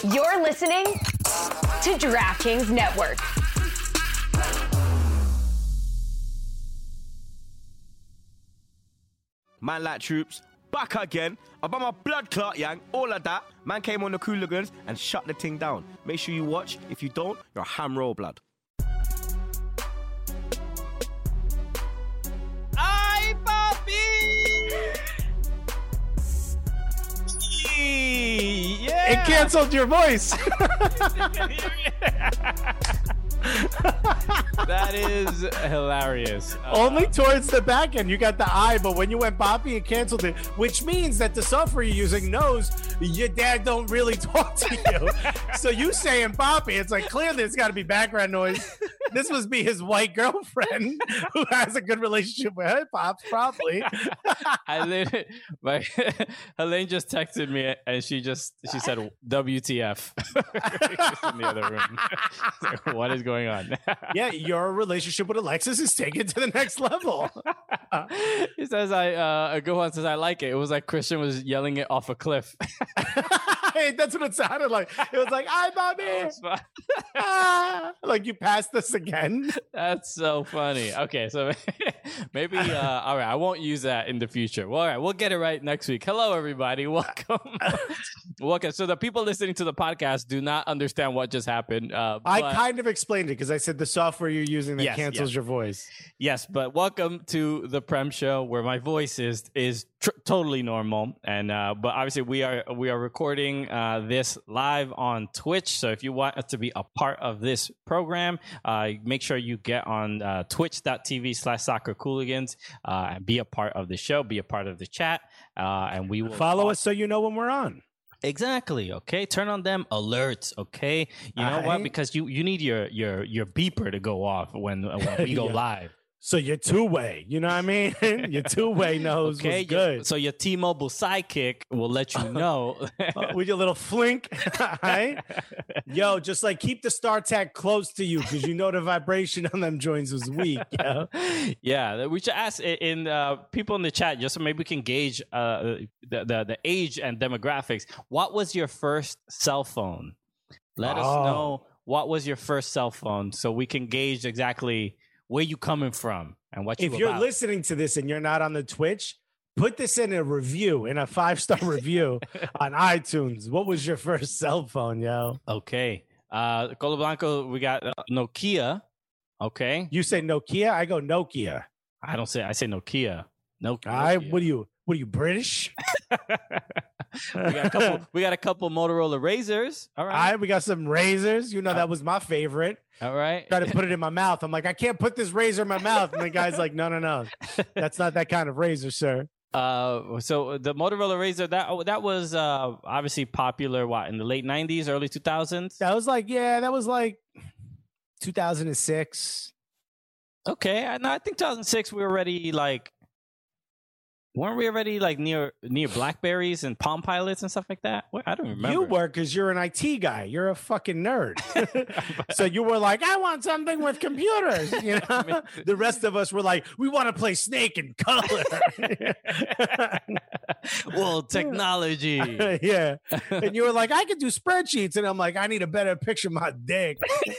You're listening to DraftKings Network. Man like troops, back again. About my blood clot, yang, all of that. Man came on the Cooligans and shut the thing down. Make sure you watch. If you don't, you're a ham roll blood. Ay, papi! Yeah! It canceled your voice. That is hilarious. Only towards the back end. You got the I, but when you went Boppy, it canceled it, which means that the software you're using knows your dad don't really talk to you. So you saying Boppy, it's like clearly it's got to be background noise. This must be his white girlfriend who has a good relationship with her pops, probably. Helene just texted me and she said WTF in the other room. What is going on? Yeah, your relationship with Alexis is taken to the next level. He says, Gohan says, I like it. It was like Christian was yelling it off a cliff. Hey, that's what it sounded like. It was like, "Hi, Bobby." Like you passed this again. That's so funny. Okay, so maybe all right, I won't use that in the future. Well, all right, we'll get it right next week. Hello, everybody. Welcome. Welcome. So the people listening to the podcast do not understand what just happened. I kind of explained it because I said the software you're using that cancels your voice. Yes, but welcome to the Prem Show, where my voice is totally normal, and but obviously we are recording this live on Twitch. So if you want to be a part of this program, make sure you get on twitch.tv/soccercooligans and be a part of the show, be a part of the chat, and we will follow us so you know when we're on. Exactly. Okay. Turn on them alerts. Okay. You know what? Because you need your beeper to go off when we go live. So your two-way, you know what I mean? Your two-way knows what's good. So your T-Mobile sidekick will let you know. With your little flink. Right? Yo, just like keep the StarTAC close to you because you know the vibration on them joints was weak. Yo. Yeah, we should ask in people in the chat just so maybe we can gauge the age and demographics. What was your first cell phone? Let us know what was your first cell phone so we can gauge exactly where you coming from and what you if you're listening to this and you're not on the Twitch, put this in a review, in a 5-star review on iTunes. What was your first cell phone, yo? Okay. Colo Blanco, we got Nokia. Okay. You say Nokia, I go Nokia. I say Nokia. Nokia. What are you, British? we got a couple Motorola Razors. All right. We got some razors. You know, that was my favorite. All right. Try to put it in my mouth. I'm like, I can't put this razor in my mouth. And the guy's like, no. That's not that kind of razor, sir. So the Motorola Razor, that was obviously popular, in the late 90s, early 2000s? That was like 2006. Okay. I think 2006 we were already weren't we already near Blackberries and Palm Pilots and stuff like that? I don't remember. You were, because you're an IT guy. You're a fucking nerd. So you were like, I want something with computers. You know, the rest of us were like, we want to play Snake in color. Well, technology. Yeah. And you were like, I could do spreadsheets. And I'm like, I need a better picture of my dick.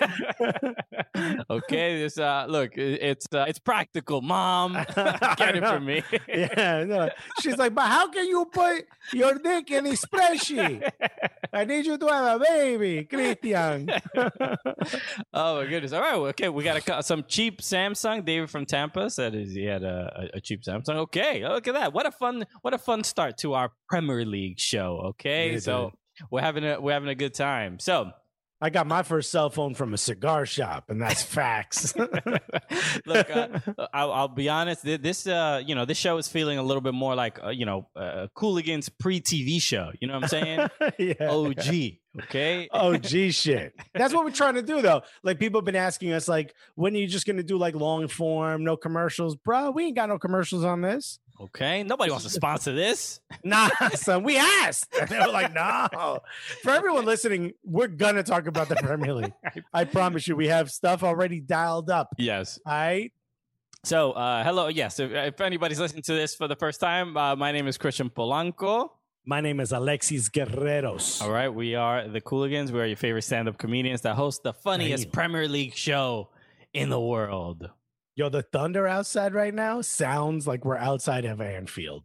Okay, this look, it's practical, Mom. Get it from me. Yeah. No. She's like, but how can you put your dick in a spreadsheet? I need you to have a baby, Christian. Oh my goodness! All right, okay, we got some cheap Samsung. David from Tampa said he had a cheap Samsung. Okay, look at that! What a fun start to our Premier League show. Okay, yeah, so we're having a good time. So. I got my first cell phone from a cigar shop, and that's facts. Look, I'll be honest. This this show is feeling a little bit more like Cooligans pre-TV show. You know what I'm saying? Yeah. OG. Okay. OG shit. That's what we're trying to do, though. Like, people have been asking us, like, when are you just going to do like long form, no commercials? Bro, we ain't got no commercials on this. Okay. Nobody wants to sponsor this. Nah, son, we asked. And they were like, no. For everyone listening, we're going to talk about the Premier League. I promise you, we have stuff already dialed up. Yes. All right. So, hello. Yes. If anybody's listening to this for the first time, my name is Christian Polanco. My name is Alexis Guerreros. All right, we are the Cooligans. We are your favorite stand-up comedians that host the funniest Premier League show in the world. Yo, the thunder outside right now sounds like we're outside of Anfield.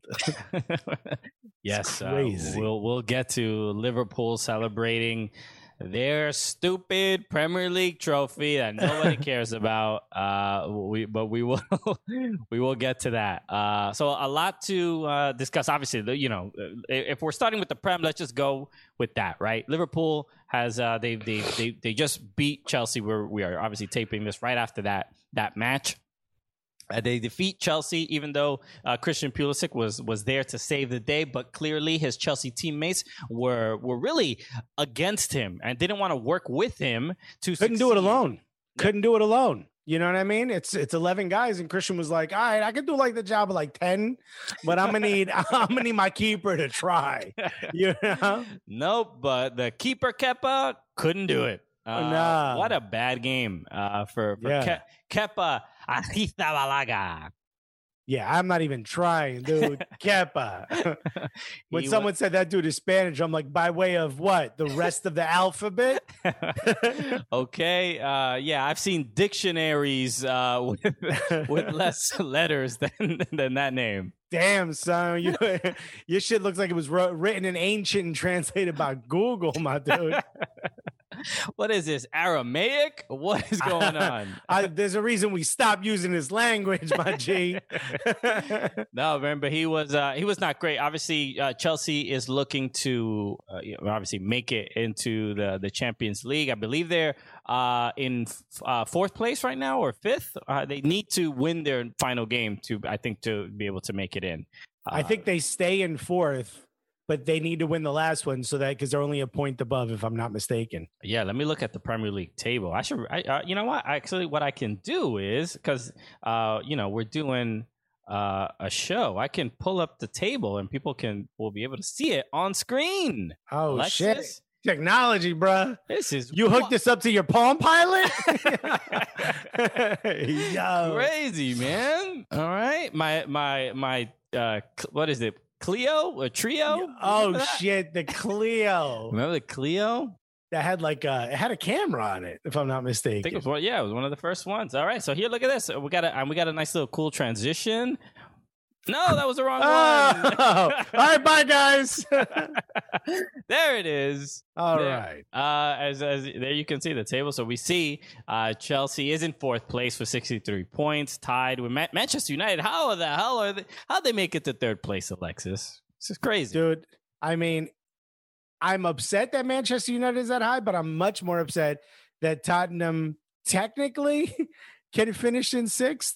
Yes, crazy. We'll get to Liverpool celebrating their stupid Premier League trophy that nobody cares about. But we will we will get to that. So a lot to discuss. Obviously, if we're starting with the Prem, let's just go with that, right? Liverpool has they just beat Chelsea. We are obviously taping this right after that match. They defeat Chelsea, even though Christian Pulisic was there to save the day, but clearly his Chelsea teammates were really against him and didn't want to work with him to Couldn't do it succeed. alone. Yeah. Couldn't do it alone. You know what I mean? It's 11 guys, and Christian was like, "All right, I can do like the job of like 10, but I'm gonna need my keeper to try." You know? Nope, but the keeper Kepa couldn't do it. Nah. What a bad game for Kepa Arrizabalaga. Yeah, I'm not even trying, dude. Kepa. When He someone said that dude is Spanish, I'm like, by way of what? The rest of the alphabet? Okay, yeah, I've seen dictionaries with less letters than that name. Damn, son, your shit looks like it was written in ancient and translated by Google, my dude. What is this, Aramaic? What is going on? There's a reason we stopped using this language, my G. No, man, but he was not great. Obviously, Chelsea is looking to obviously make it into the Champions League. I believe they're in fourth place right now, or fifth. They need to win their final game to be able to make it in. I think they stay in fourth, but they need to win the last one because they're only a point above, if I'm not mistaken. Yeah, let me look at the Premier League table. You know what? Actually, what I can do is, because we're doing a show, I can pull up the table and people will be able to see it on screen. Oh, Alexis? shit. Technology, bruh. This is You hooked this up to your Palm Pilot? Yo. crazy, man. All right, my what is it? Clio? A Trio? Oh, Remember that? shit. The Clio. Remember the Clio? That had it had a camera on it, if I'm not mistaken. I think it was one of the first ones. All right, so here, look at this. We got a nice little cool transition. No, that was the wrong one. All right, bye, guys. There it is. All There. right. As there you can see the table. So we see Chelsea is in fourth place with 63 points, tied with Manchester United. How the hell are they? How'd they make it to third place, Alexis? This is crazy. Dude, I mean, I'm upset that Manchester United is that high, but I'm much more upset that Tottenham technically can finish in sixth.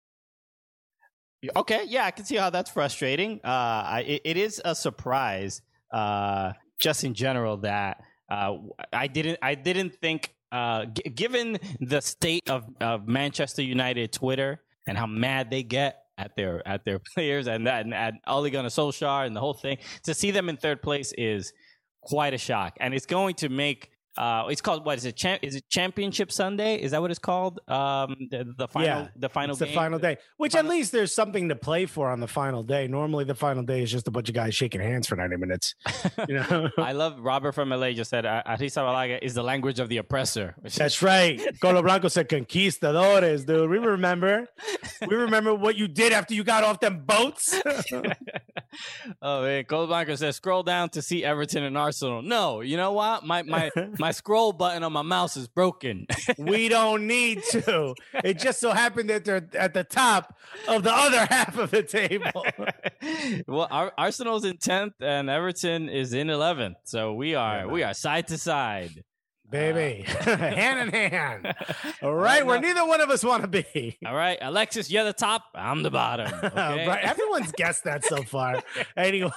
Okay, yeah, I can see how that's frustrating. It is a surprise, just in general, that I didn't think, given the state of Manchester United Twitter and how mad they get at their players and Ole Gunnar Solskjaer and the whole thing, to see them in third place is quite a shock, and it's going to make. It's called, what is it? Is it Championship Sunday? Is that what it's called? The final It's game? the final day, which at least there's something to play for on the final day. Normally, the final day is just a bunch of guys shaking hands for 90 minutes. You know, I love Robert from LA just said Arrizabalaga is the language of the oppressor. that's right. Colo Blanco said conquistadores, dude. We remember what you did after you got off them boats. Oh man, Colo Blanco says scroll down to see Everton and Arsenal. No, you know what? My scroll button on my mouse is broken. We don't need to. It just so happened that they're at the top of the other half of the table. Well, Arsenal's in 10th and Everton is in 11th. So we are side to side. Baby, hand in hand. All right, where neither one of us want to be. All right, Alexis, you're the top. I'm the bottom. Okay? Right. Everyone's guessed that so far. Anyway.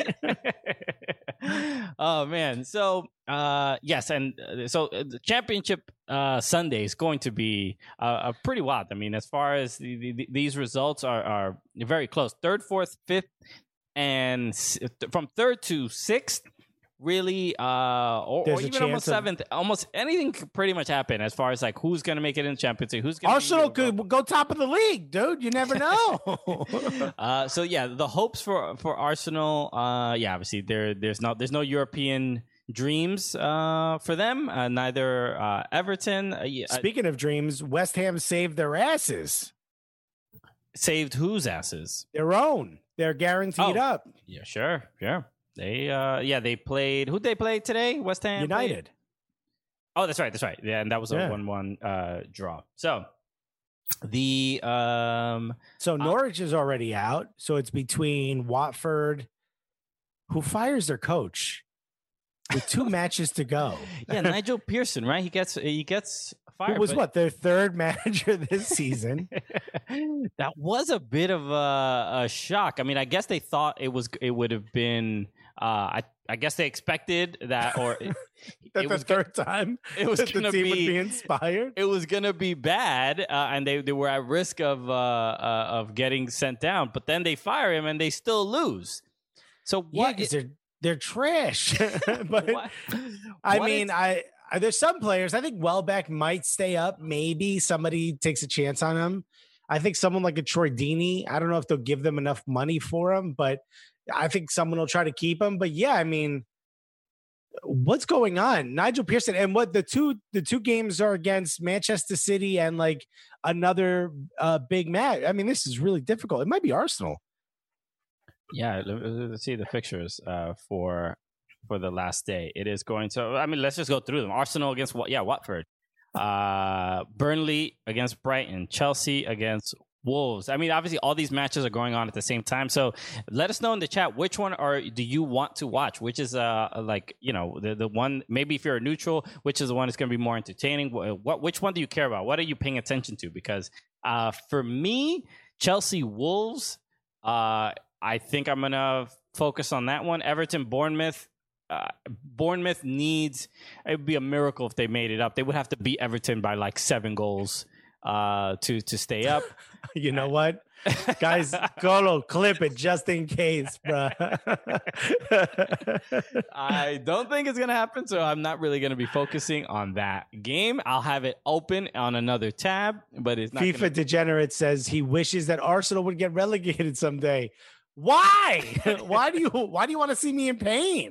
Oh man. So yes, and so the championship Sunday is going to be pretty wild. I mean, as far as these results are very close. Third, fourth, fifth, and from third to sixth really, or There's a even almost chance of- seventh. Almost anything could pretty much happen as far as like who's going to make it in the Champions League, who's going Arsenal could go top of the league, dude. You never know. So yeah, the hopes for Arsenal, obviously there's no European dreams for them. Neither Everton. Speaking of dreams, West Ham saved their asses. Saved whose asses? Their own. They're guaranteed up. Yeah, sure. They played. Who'd they play today? West Ham United. Played? Oh, that's right. Yeah, and that was a 1-1 draw. So the So Norwich is already out. So it's between Watford, who fires their coach, with 2 matches to go. Yeah, Nigel Pearson, right? He gets fired. Who was their third manager this season? That was a bit of a shock. I mean, I guess they thought it would have been. I guess they expected that, or That's the third time it was that going the to team would be be inspired. It was going to be bad, and they were at risk of getting sent down. But then they fire him, and they still lose. So what? Yeah, they're trash. But What? I What mean, is- there's some players. I think Welbeck might stay up. Maybe somebody takes a chance on him. I think someone like a Troy Deeney. I don't know if they'll give them enough money for him, but I think someone will try to keep him. But yeah, I mean, what's going on? Nigel Pearson, and what the two games are against Manchester City and like another big match. I mean, this is really difficult. It might be Arsenal. Yeah, let's see the fixtures for the last day. It is going to. I mean, let's just go through them. Arsenal against Watford, Burnley against Brighton, Chelsea against Wolves. I mean, obviously, all these matches are going on at the same time. So let us know in the chat which one do you want to watch? Which is the one? Maybe if you're a neutral, which is the one that's going to be more entertaining? Which one do you care about? What are you paying attention to? Because for me, Chelsea Wolves. I think I'm gonna focus on that one. Everton Bournemouth. Bournemouth needs. It would be a miracle if they made it up. They would have to beat Everton by like 7 goals to stay up. You know what, guys? Golo, clip it just in case, bro. I don't think it's gonna happen, so I'm not really gonna be focusing on that game. I'll have it open on another tab, but it's not. FIFA Degenerate says he wishes that Arsenal would get relegated someday. Why? Why do you want to see me in pain?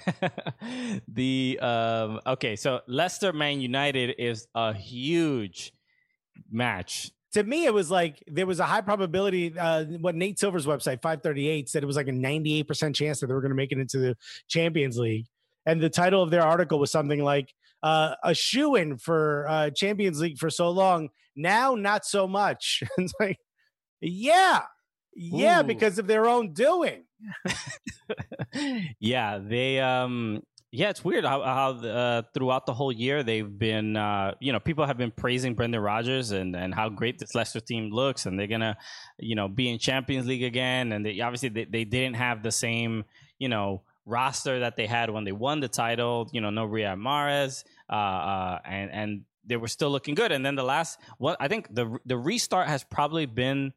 Okay, so Leicester Man United is a huge match. To me, it was like there was a high probability. What Nate Silver's website 538 said, it was like a 98% chance that they were going to make it into the Champions League. And the title of their article was something like a shoo-in for Champions League for so long. Now, not so much. It's like, yeah, Ooh. because of their own doing. Yeah, they it's weird how throughout the whole year they've been people have been praising Brendan Rodgers and how great this Leicester team looks, and they're gonna be in Champions League again, and they didn't have the same roster that they had when they won the title, no Riyad Mahrez, and they were still looking good. And then I think the restart has probably been,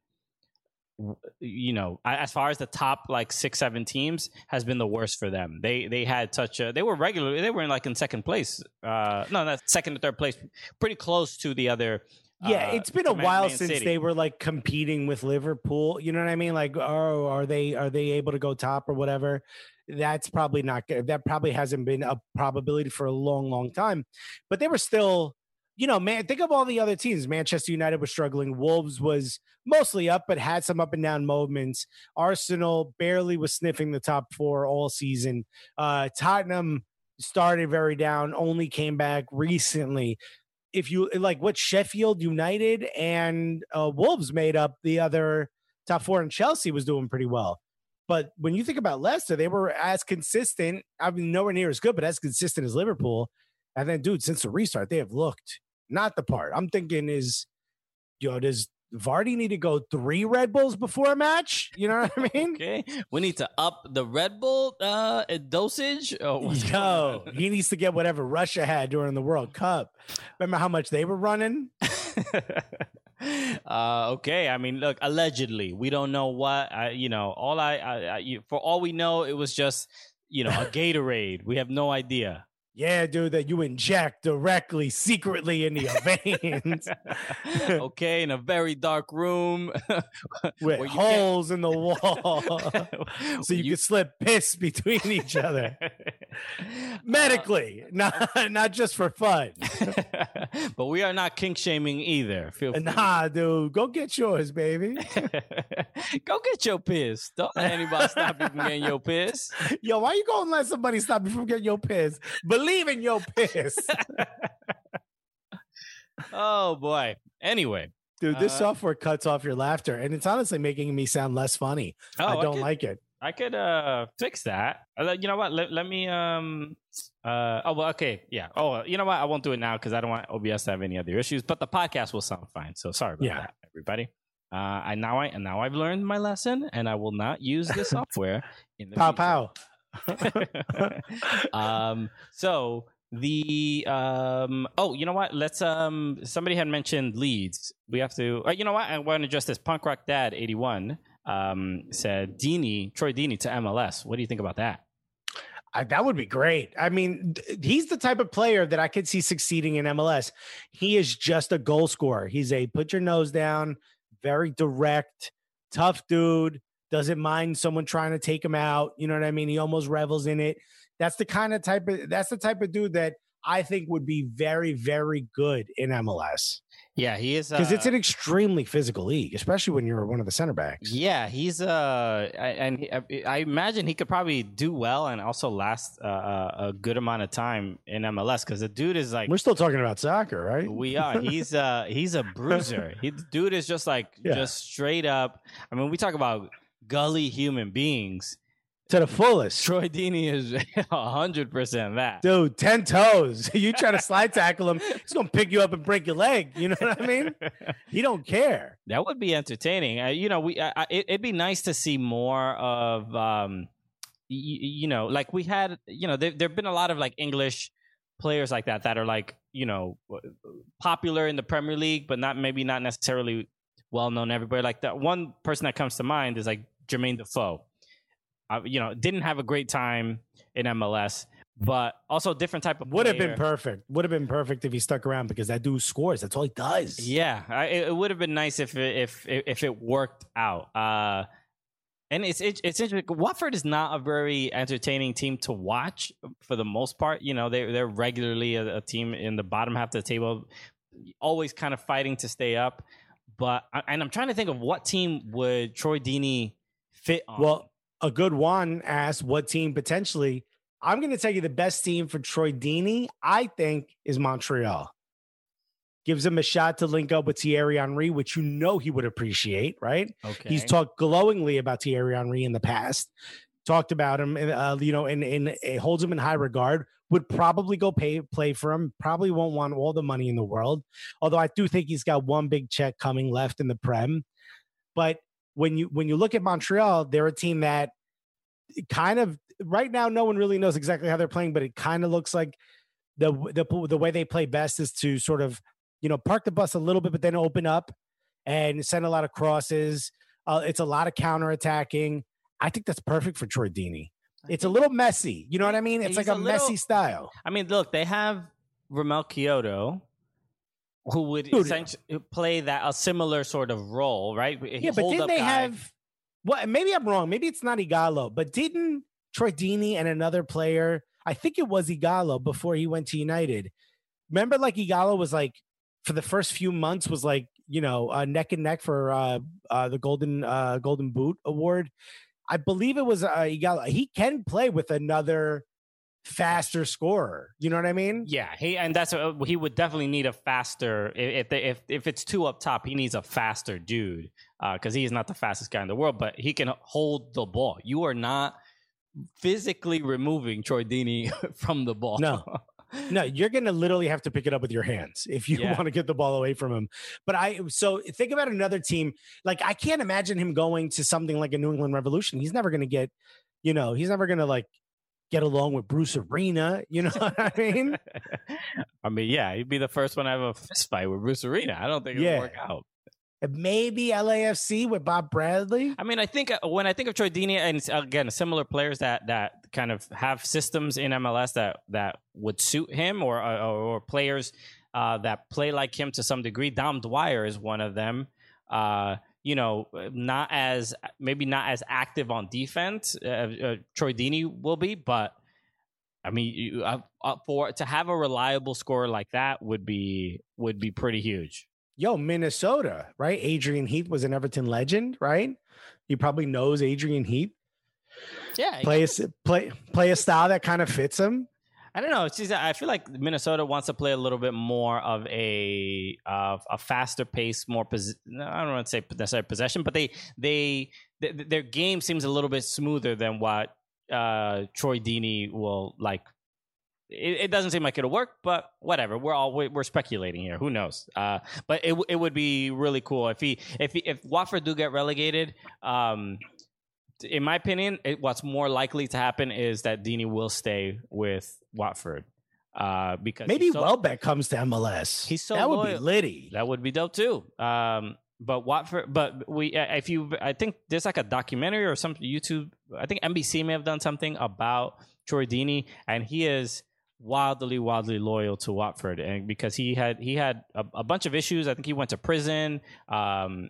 as far as the top like 6-7 teams, has been the worst for them. They had they were in second place, not second or third place, pretty close to the other. Yeah, it's been a while since City. they were like competing with Liverpool. You know what I mean? Like, oh, are they able to go top or whatever? That's probably not good. That probably hasn't been a probability for a long, long time. But they were still, man, think of all the other teams. Manchester United was struggling. Wolves was mostly up, but had some up and down moments. Arsenal barely was sniffing the top 4 all season. Tottenham started very down, only came back recently. If you like what Sheffield United and Wolves made up the other top 4, and Chelsea was doing pretty well. But when you think about Leicester, they were as consistent. I mean, nowhere near as good, but as consistent as Liverpool. And then, dude, since the restart, they have looked not the part. I'm thinking does Vardy need to go 3 Red Bulls before a match? You know what I mean? Okay, we need to up the Red Bull dosage. Yo, he needs to get whatever Russia had during the World Cup. Remember how much they were running? Okay, I mean, look, allegedly, we don't know what. For all we know, it was just a Gatorade. We have no idea. Yeah, dude, that you inject directly, secretly into your veins. Okay, in a very dark room with holes in the wall so you can slip piss between each other. Medically, not just for fun. But we are not kink shaming either. Feel free. Nah, dude, go get yours, baby. Go get your piss. Don't let anybody stop you from getting your piss. Yo, why you gonna let somebody stop you from getting your piss? Believe in your piss. Oh boy. Anyway, dude, this software cuts off your laughter, and it's honestly making me sound less funny. I don't like it. I could fix that. You know what? Let me okay. Yeah. You know what? I won't do it now because I don't want OBS to have any other issues. But the podcast will sound fine. So sorry about that, everybody. Now I've learned my lesson, and I will not use this software in the future. So the you know what? Let's somebody had mentioned Leeds. We have to. You know what? I want to address this. Punk Rock Dad 81 said Troy Deeney to MLS. What do you think about that? That would be great. I mean, he's the type of player that I could see succeeding in MLS. He is just a goal scorer. He's a put your nose down, very direct, tough dude. Doesn't mind someone trying to take him out. You know what I mean? He almost revels in it. That's the type of dude that I think would be very, very good in MLS. Yeah, he is, because it's an extremely physical league, especially when you're one of the center backs. Yeah, he's I imagine he could probably do well and also last a good amount of time in MLS because the dude is like. We're still talking about soccer, right? We are. He's a bruiser. The dude is just like just straight up. I mean, we talk about gully human beings. To the fullest. Troy Deeney is 100% that. Dude, 10 toes. You try to slide tackle him, he's going to pick you up and break your leg. You know what I mean? He don't care. That would be entertaining. It'd be nice to see more of, like we had, there've been a lot of like English players like that are like, popular in the Premier League, but not necessarily well known everywhere. Like that one person that comes to mind is like Jermaine Defoe. Didn't have a great time in MLS, but also different type of player. Would have been perfect if he stuck around because that dude scores. That's all he does. Yeah, it would have been nice if it worked out. And it's interesting. Watford is not a very entertaining team to watch for the most part. They're regularly a team in the bottom half of the table, always kind of fighting to stay up. But I'm trying to think of what team would Troy Deeney fit on. Well, a good one asked what team potentially. I'm going to tell you the best team for Troy Deeney, I think, is Montreal. Gives him a shot to link up with Thierry Henry, which he would appreciate, right? Okay. He's talked glowingly about Thierry Henry in the past. Talked about him, and holds him in high regard. Would probably go play for him. Probably won't want all the money in the world. Although I do think he's got one big check coming left in the Prem. But when you look at Montreal, they're a team that kind of right now no one really knows exactly how they're playing, but it kind of looks like the way they play best is to sort of park the bus a little bit, but then open up and send a lot of crosses. It's a lot of counterattacking. I think that's perfect for Troy Deeney. It's a little messy. You know what I mean? It's like a messy style. I mean, look, they have Ramel Kyoto, who would essentially play a similar sort of role, right? But didn't they have? Well, maybe I'm wrong. Maybe it's not Igalo, but didn't Troy Deeney and another player? I think it was Igalo before he went to United. Remember, like Igalo was like for the first few months was like neck and neck for the Golden Boot award. I believe it was Igalo. He can play with another faster scorer. You know what I mean? Yeah, he would definitely need a faster if it's two up top, he needs a faster dude because he is not the fastest guy in the world, but he can hold the ball. You are not physically removing Troy Deeney from the ball. No, you're going to literally have to pick it up with your hands if you want to get the ball away from him. But so think about another team. Like I can't imagine him going to something like a New England Revolution. He's never going to get, he's never going to like get along with Bruce Arena. You know what I mean? I mean, yeah, he'd be the first one to have a fist fight with Bruce Arena. I don't think it'll work out. Maybe LAFC with Bob Bradley. I mean, I think when I think of Troy Deeney and again similar players that kind of have systems in MLS that would suit him, or players that play like him to some degree. Dom Dwyer is one of them. Maybe not as active on defense. Troy Deeney will be, but I mean, to have a reliable scorer like that would be pretty huge. Yo, Minnesota, right? Adrian Heath was an Everton legend, right? He probably knows Adrian Heath. Yeah, play a style that kind of fits him. I don't know. I feel like Minnesota wants to play a little bit more of a faster pace, more. I don't want to say necessarily possession, but their game seems a little bit smoother than what Troy Deeney will like. It doesn't seem like it'll work, but whatever. We're speculating here. Who knows? But it would be really cool if Watford do get relegated. In my opinion, what's more likely to happen is that Deeney will stay with Watford. Because maybe Welbeck comes to MLS. He's so that loyal. Would be litty. That would be dope too. But Watford, I think there's like a documentary or some YouTube. I think NBC may have done something about Troy Deeney, and he is wildly loyal to Watford, and because he had a bunch of issues. I think he went to prison, and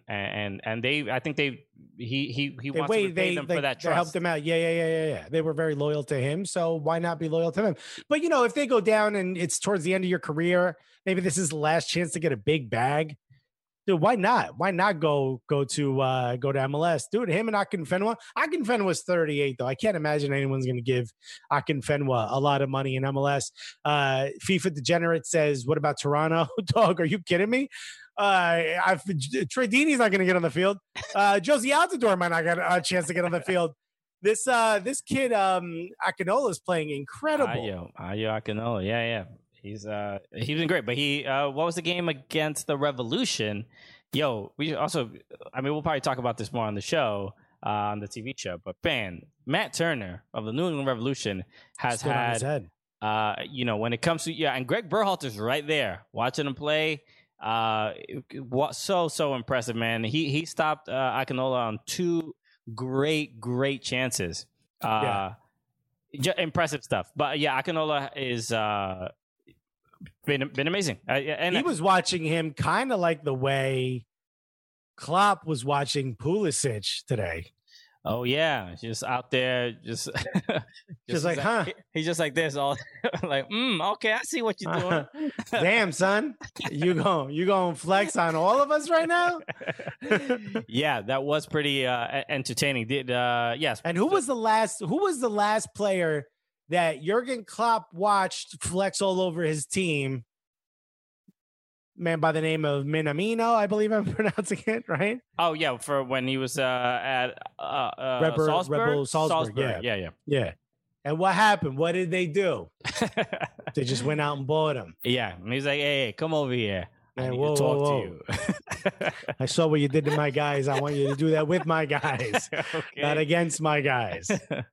he wants to repay them for that trust. They helped him out. Yeah. They were very loyal to him, so why not be loyal to them? But if they go down and it's towards the end of your career, maybe this is the last chance to get a big bag. Dude, why not? Why not go to MLS? Dude, him and Akinfenwa. Akinfenwa's 38, though. I can't imagine anyone's going to give Akinfenwa a lot of money in MLS. FIFA Degenerate says, what about Toronto? Dog, are you kidding me? Troy Deeney's not going to get on the field. Josie Altidore might not get a chance to get on the field. This kid, Akinola, is playing incredible. Ayo Akinola, yeah. He's been great, but what was the game against the Revolution? We'll probably talk about this more on the show, on the TV show. But Matt Turner of the New England Revolution has had, when it comes to and Greg Berhalter's right there watching him play. So impressive, man. He stopped Akinola on 2 great chances. Impressive stuff. But Akinola is. Been amazing. And he was watching him kind of like the way Klopp was watching Pulisic today. Oh yeah, just out there, just like, huh? He's just like this, all like, okay, I see what you're doing. Damn, son, you going flex on all of us right now? Yeah, that was pretty entertaining. Yes. And who was the last player that Jurgen Klopp watched flex all over his team? Man by the name of Minamino, I believe I'm pronouncing it right. Oh yeah, for when he was at Rebel Salzburg. Yeah. And what happened? What did they do? They just went out and bought him. Yeah, and he's like, "Hey, come over here. I need to talk to you." I saw what you did to my guys. I want you to do that with my guys, not against my guys.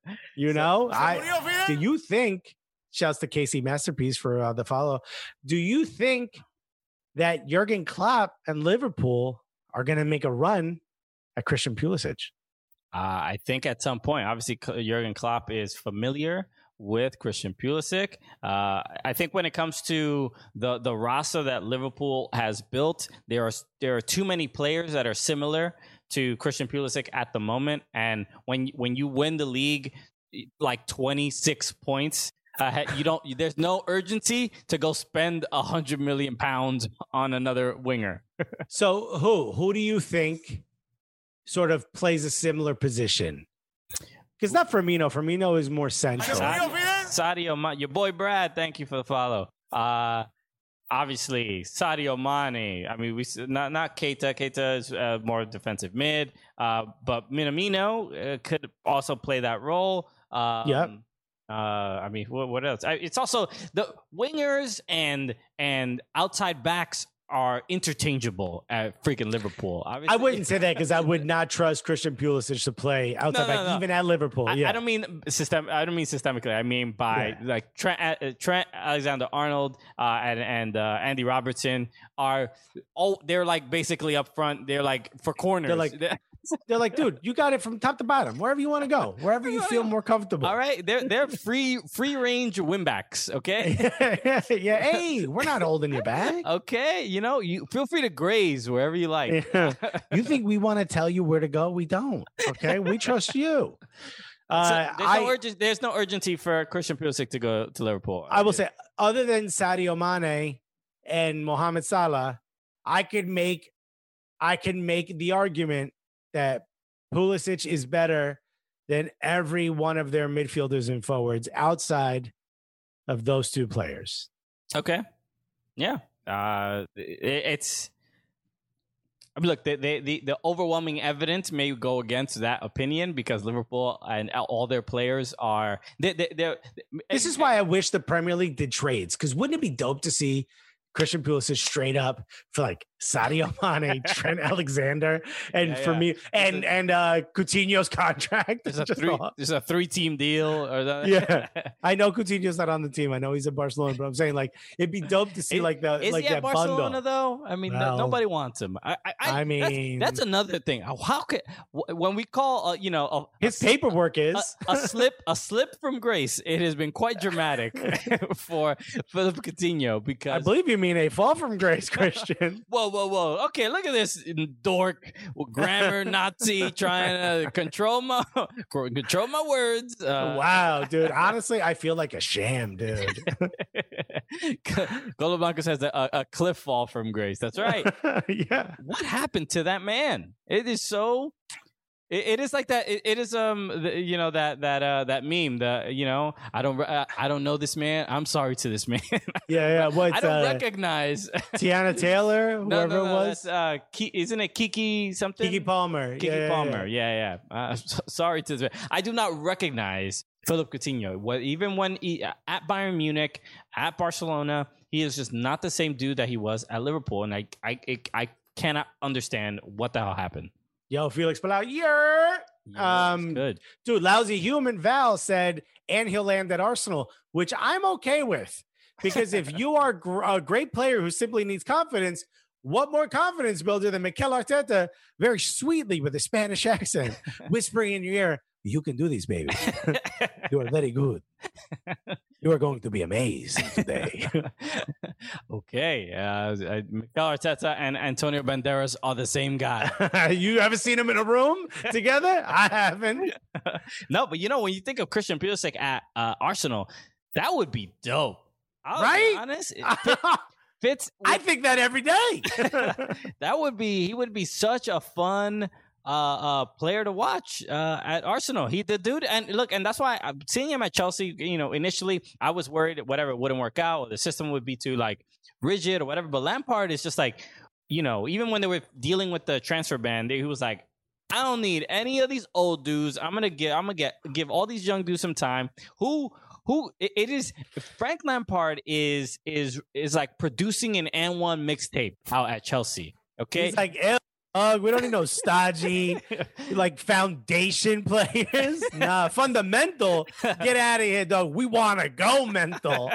Do you think? Shouts to Casey Masterpiece for the follow. Do you think that Jurgen Klopp and Liverpool are going to make a run at Christian Pulisic? I think at some point, obviously, Jurgen Klopp is familiar with Christian Pulisic. I think when it comes to the roster that Liverpool has built, there are too many players that are similar to Christian Pulisic at the moment. And when you win the league like 26 points, there's no urgency to go spend £100 million on another winger. So who do you think sort of plays a similar position? Because not Firmino. Firmino is more central. Sadio, your boy Brad. Thank you for the follow. Obviously, Sadio Mane. I mean, not Keita. Keita is more defensive mid. But Minamino could also play that role. I mean, what else? It's also the wingers and outside backs are interchangeable at freaking Liverpool. Obviously. I wouldn't say that because I would not trust Christian Pulisic to play outside back, even at Liverpool. I don't mean systemically. I mean by like Trent Alexander-Arnold and Andy Robertson they're like basically up front. They're like for corners. They're like, dude, you got it from top to bottom, wherever you want to go, wherever you feel more comfortable. All right, they're free range win backs. Okay. Yeah. Hey, we're not holding you back. Okay, you feel free to graze wherever you like. Yeah. You think we want to tell you where to go? We don't. Okay, we trust you. There's no urgency for Christian Pulisic to go to Liverpool. I will say, other than Sadio Mane and Mohamed Salah, I can make the argument that Pulisic is better than every one of their midfielders and forwards outside of those two players. Okay. Yeah. It's look, the overwhelming evidence may go against that opinion because Liverpool and all their players are. This is why I wish the Premier League did trades, because wouldn't it be dope to see Christian Pulisic straight up for like Sadio Mane, Trent Alexander, and for me and Coutinho's contract. There's a 3-team deal or that. Yeah, I know Coutinho's not on the team. I know he's in Barcelona, but I'm saying like it'd be dope to see like that. Is like he at that Barcelona bundle. Though? I mean, nobody wants him. I mean, that's another thing. How could when we call his paperwork is a slip from grace? It has been quite dramatic for Philip Coutinho because I believe you mean a fall from grace, Christian. Whoa. Okay, look at this dork, grammar Nazi trying to control my words. Wow, dude. Honestly, I feel like a sham, dude. Golo Blancos has a cliff fall from grace. That's right. Yeah. What happened to that man? It is so... It is like that. It is that meme. I don't know this man. I'm sorry to this man. Yeah. What? I don't recognize Tiana Taylor, whoever it was. Isn't it Kiki something? Kiki Palmer. Kiki Palmer. Yeah. Sorry to this man. I do not recognize Philip Coutinho. Even when at Bayern Munich, at Barcelona, he is just not the same dude that he was at Liverpool, and I cannot understand what the hell happened. Yo, Felix Palau, good. Dude, Lousy Human Val said, and he'll land at Arsenal, which I'm okay with. Because if you are a great player who simply needs confidence, what more confidence builder than Mikel Arteta, very sweetly with a Spanish accent, whispering in your ear, you can do this, baby. You are very good. You are going to be amazed today. Okay. Mikel Arteta and Antonio Banderas are the same guy. You haven't seen them in a room together? I haven't. No, but when you think of Christian Pulisic at Arsenal, that would be dope. Right? Be honest. Fits. I think that every day. He would be such a fun player to watch at Arsenal. The dude, and look, and that's why I'm seeing him at Chelsea. Initially I was worried it wouldn't work out, or the system would be too like rigid or whatever. But Lampard is just like, even when they were dealing with the transfer ban, he was like, I don't need any of these old dudes. I'm gonna give all these young dudes some time. It is Frank Lampard is like producing an N1 mixtape out at Chelsea. Okay, he's like, we don't need no stodgy, like foundation players. Nah, fundamental. Get out of here, dog. We want to go mental.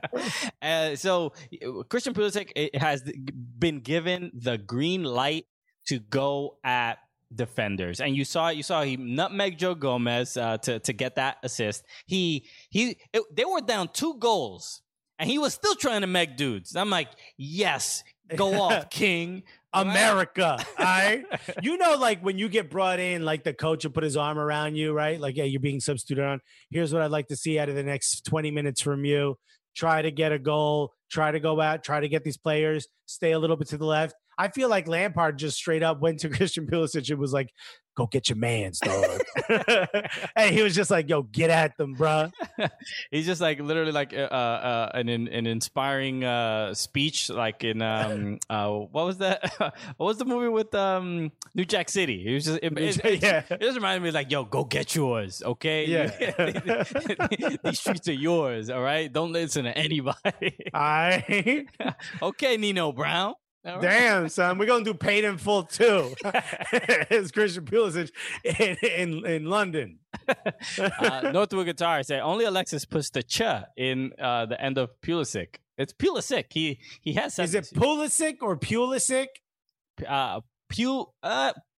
So Christian Pulisic has been given the green light to go at defenders, and you saw he nutmeg Joe Gomez to get that assist. They were down 2 goals, and he was still trying to meg dudes. I'm like, yes, go off, King. America, all right? Like when you get brought in, like the coach will put his arm around you, right? Like, yeah, you're being substituted on. Here's what I'd like to see out of the next 20 minutes from you. Try to get a goal, try to go out, try to get these players, stay a little bit to the left. I feel like Lampard just straight up went to Christian Pulisic and was like, go get your mans, dog. And he was just like, yo, get at them, bro. He's just like literally like an inspiring speech, like in what was that? What was the movie with New Jack City? He was just it just reminded me like, yo, go get yours, okay? Yeah. These streets are yours, all right? Don't listen to anybody. All right. Okay, Nino Brown. Right. Damn, son, we're gonna do Paid in Full too. It's Christian Pulisic in London. Northwood Guitar said only Alexis puts the ch in the end of Pulisic. It's Pulisic. He has. Is it Pulisic or Pulisic?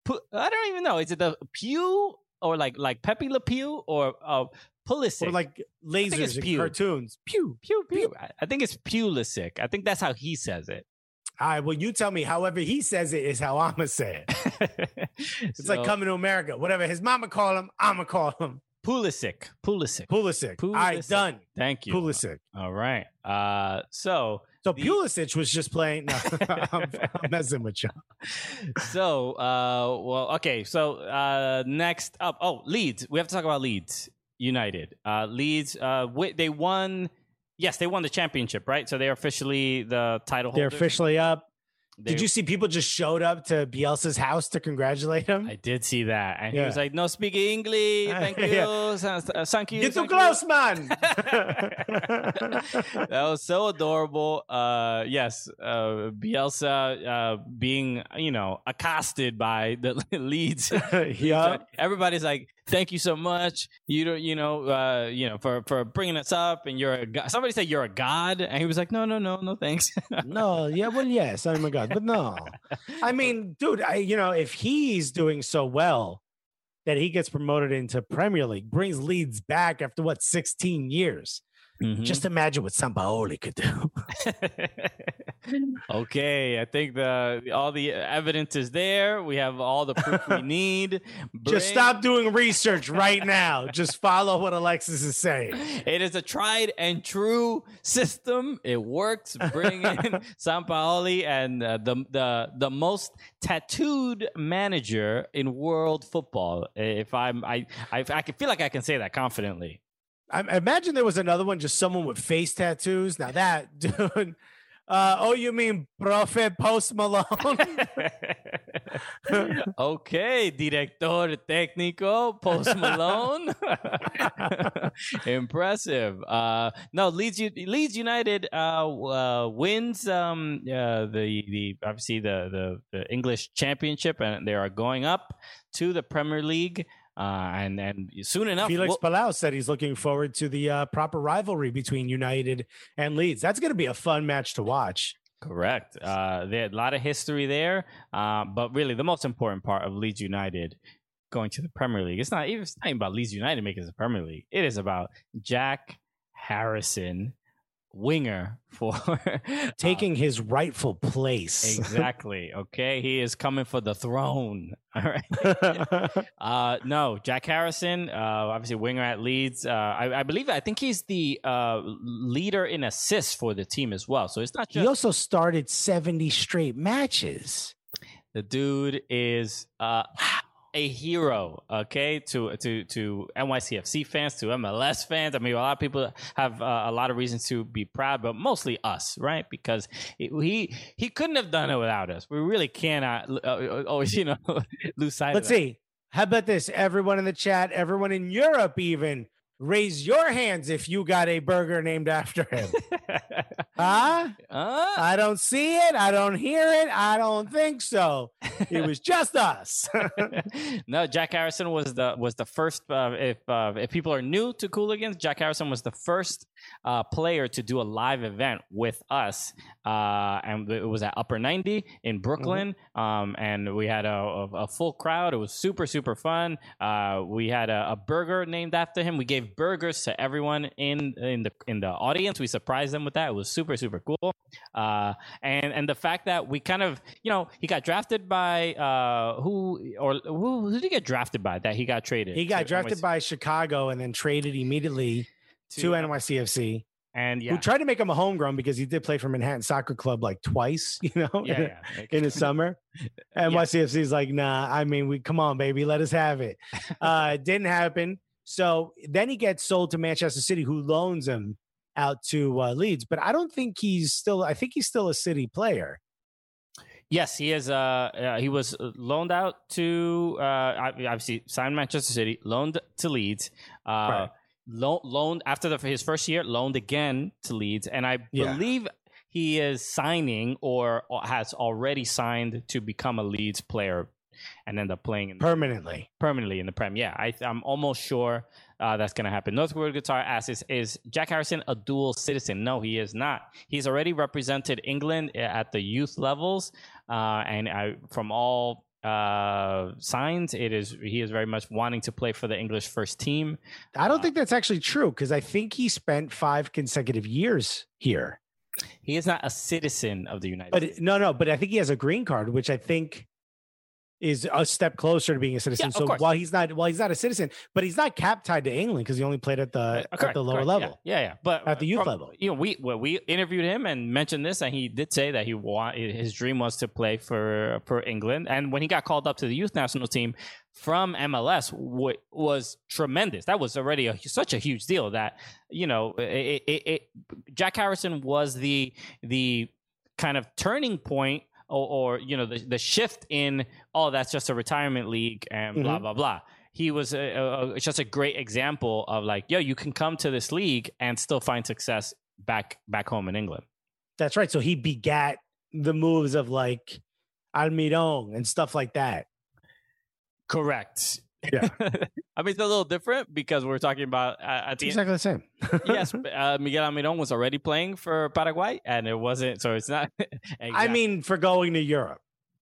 I don't even know. Is it the Pew or like Pepe Le Pew or Pulisic? Or like lasers in cartoons. Pew. Pew. I think it's Pulisic. I think that's how he says it. All right, well, you tell me however he says it is how I'm going to say it. It's like Coming to America. Whatever his mama call him, I'm going to call him. Pulisic. All right, done. Thank you. Pulisic. All right. So Pulisic was just playing. No, I'm messing with you. So, okay. So, next up, Leeds. We have to talk about Leeds United. Leeds, they won. Yes, they won the championship, right? So they're officially the title holders. They're officially up. Did you see people just showed up to Bielsa's house to congratulate him? I did see that. And he was like, no speak English. Thank you. Thank you. You're too close, man. That was so adorable. Yes, Bielsa being, accosted by the Leeds. Yeah. Everybody's like, thank you so much. For bringing us up, and you're a god. Somebody said you're a god, and he was like, no, thanks. No, yeah, well, yes, oh my god, but no. I mean, dude, if he's doing so well that he gets promoted into Premier League, brings Leeds back after 16 years. Mm-hmm. Just imagine what Sampaoli could do. Okay, I think all the evidence is there. We have all the proof we need. Just stop doing research right now. Just follow what Alexis is saying. It is a tried and true system. It works. Bring in Sampaoli and the most tattooed manager in world football. I can feel like I can say that confidently. I imagine there was another one, just someone with face tattoos. Now that, dude. You mean Profe Post Malone? Okay, Director Técnico Post Malone. Impressive. No, Leeds United wins obviously the English Championship, and they are going up to the Premier League. And soon enough, Felix Palau said he's looking forward to the proper rivalry between United and Leeds. That's going to be a fun match to watch. Correct. There's a lot of history there, but really the most important part of Leeds United going to the Premier League, it's not even about Leeds United making the Premier League. It is about Jack Harrison, winger, for taking his rightful place. Exactly. Okay, he is coming for the throne. All right. No, Jack Harrison, obviously winger at Leeds. I think he's the leader in assists for the team as well. So it's not just. He also started 70 straight matches. The dude is a hero, okay, to NYCFC fans, to MLS fans. I mean, a lot of people have a lot of reasons to be proud, but mostly us, right? Because he couldn't have done it without us. We really cannot always, lose sight Let's of that. See. How about this? Everyone in the chat, everyone in Europe even, raise your hands if you got a burger named after him. I don't see it. I don't hear it. I don't think so. It was just us. No, Jack Harrison was the first. If people are new to Cooligans, Jack Harrison was the first player to do a live event with us, and it was at Upper 90 in Brooklyn. Mm-hmm. And we had a full crowd. It was super fun. We had a burger named after him. We gave burgers to everyone in the audience. We surprised them with that. It was super cool. And the fact that we kind of, he got drafted by who did he get drafted by that he got traded? He got drafted by Chicago and then traded immediately to NYCFC. And who tried to make him a homegrown because he did play for Manhattan Soccer Club like twice, in the summer. NYCFC's like, nah, I mean, come on, baby, let us have it. It didn't happen. So then he gets sold to Manchester City, who loans him out to Leeds. But I think he's still a City player. Yes, he is. He was loaned out to obviously signed Manchester City, loaned to Leeds. Right. Loaned after his first year, loaned again to Leeds, and I believe he is signing or has already signed to become a Leeds player and end up playing permanently in the Prem. Yeah, I'm almost sure that's going to happen. Northwood Guitar asks, is Jack Harrison a dual citizen? No, he is not. He's already represented England at the youth levels, and from all signs. He is very much wanting to play for the English first team. I don't think that's actually true because I think he spent 5 consecutive years here. He is not a citizen of the United States. No, but I think he has a green card, which I think is a step closer to being a citizen. Yeah, so while he's not a citizen, but he's not cap tied to England because he only played at the lower level. Yeah. But at the youth level, we interviewed him and mentioned this, and he did say that his dream was to play for England. And when he got called up to the youth national team from MLS, was tremendous. That was already such a huge deal that Jack Harrison was the kind of turning point. Or the shift in that's just a retirement league and blah blah blah. He was just a great example of you can come to this league and still find success back home in England. That's right. So he begat the moves of Almiron and stuff like that. Correct. Yeah. I mean, it's a little different because we're talking about exactly the same. Yes, Miguel Almiron was already playing for Paraguay, and it wasn't. So it's not. Exactly. I mean, for going to Europe.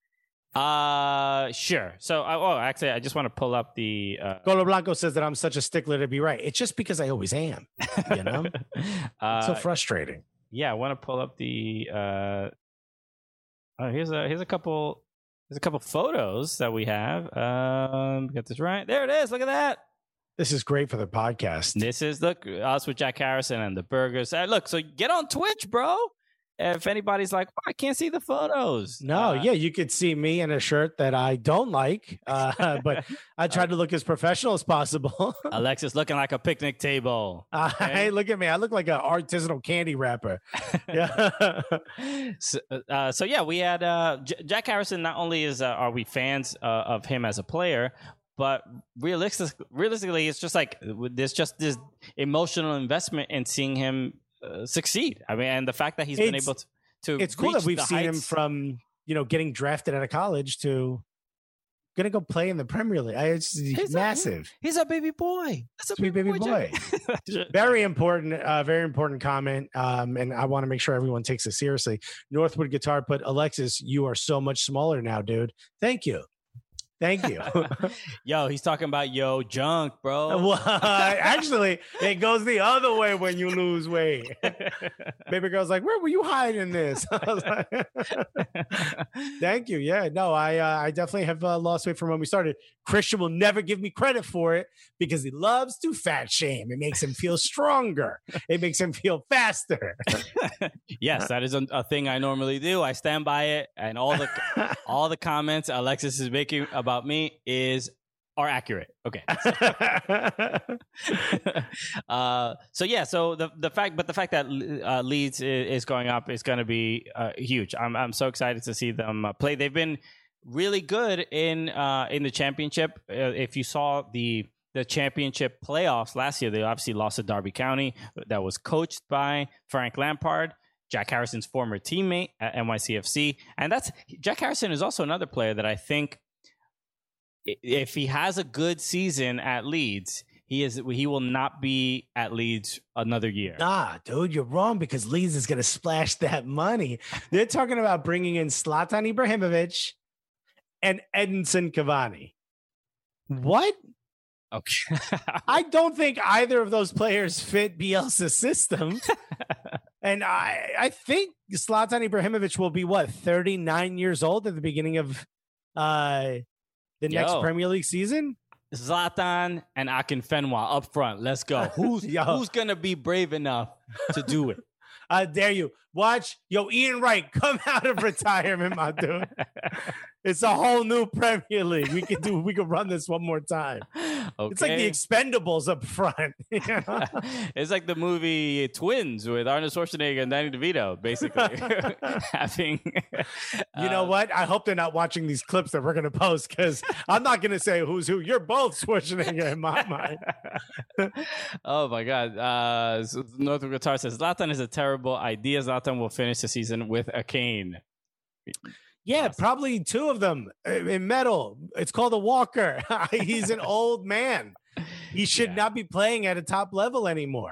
Sure. So, actually, I just want to pull up the. Golo Blanco says that I'm such a stickler to be right. It's just because I always am. So frustrating. Yeah, I want to pull up the. Here's a couple. There's a couple photos that we have. Get this right. There it is. Look at that. This is great for the podcast. This is us with Jack Harrison and the burgers. Look, so get on Twitch, bro. If anybody's like, I can't see the photos. No, you could see me in a shirt that I don't like, but I tried to look as professional as possible. Alexis looking like a picnic table. Hey, look at me. I look like an artisanal candy wrapper. Yeah. So yeah, we had Jack Harrison. Not only are we fans of him as a player, but realistically, it's just there's just this emotional investment in seeing him succeed. I mean, and the fact that he's been able to it's cool that we've seen him from getting drafted out of college to gonna go play in the Premier League. He's massive. He's a baby boy. That's a sweet baby boy. Very important comment. And I want to make sure everyone takes it seriously. Northwood Guitar put, Alexis, you are so much smaller now, dude. Thank you. Yo, he's talking about junk, bro. Well, actually, it goes the other way when you lose weight. Baby girl's like, where were you hiding this? I was like, thank you. Yeah, no, I definitely have lost weight from when we started. Christian will never give me credit for it because he loves to fat shame. It makes him feel stronger. It makes him feel faster. Yes, that is a thing I normally do. I stand by it, and all the comments Alexis is making about me are accurate. Okay. So the fact that Leeds is going up is going to be huge. I'm so excited to see them play. They've been really good in the championship. If you saw the championship playoffs last year, they obviously lost to Derby County, that was coached by Frank Lampard, Jack Harrison's former teammate at NYCFC. And Jack Harrison is also another player that I think, if he has a good season at Leeds, he will not be at Leeds another year. Nah, dude, you're wrong because Leeds is going to splash that money. They're talking about bringing in Zlatan Ibrahimovic and Edinson Cavani. What? Okay. I don't think either of those players fit Bielsa's system. And I think Zlatan Ibrahimovic will be 39 years old at the beginning of the next Premier League season. Zlatan and Akinfenwa up front. Let's go. Who's going to be brave enough to do it? I dare you. Watch Ian Wright come out of retirement, my dude. It's a whole new Premier League. We can run this one more time. Okay. It's like the Expendables up front. It's like the movie Twins with Arnold Schwarzenegger and Danny DeVito, basically. Having you know what? I hope they're not watching these clips that we're going to post because I'm not going to say who's who. You're both Schwarzenegger in my mind. Oh my God. Northwood Guitar says Zlatan is a terrible idea. Zlatan will finish the season with a cane. Yeah, probably 2 of them in metal. It's called a walker. He's an old man. He should not be playing at a top level anymore.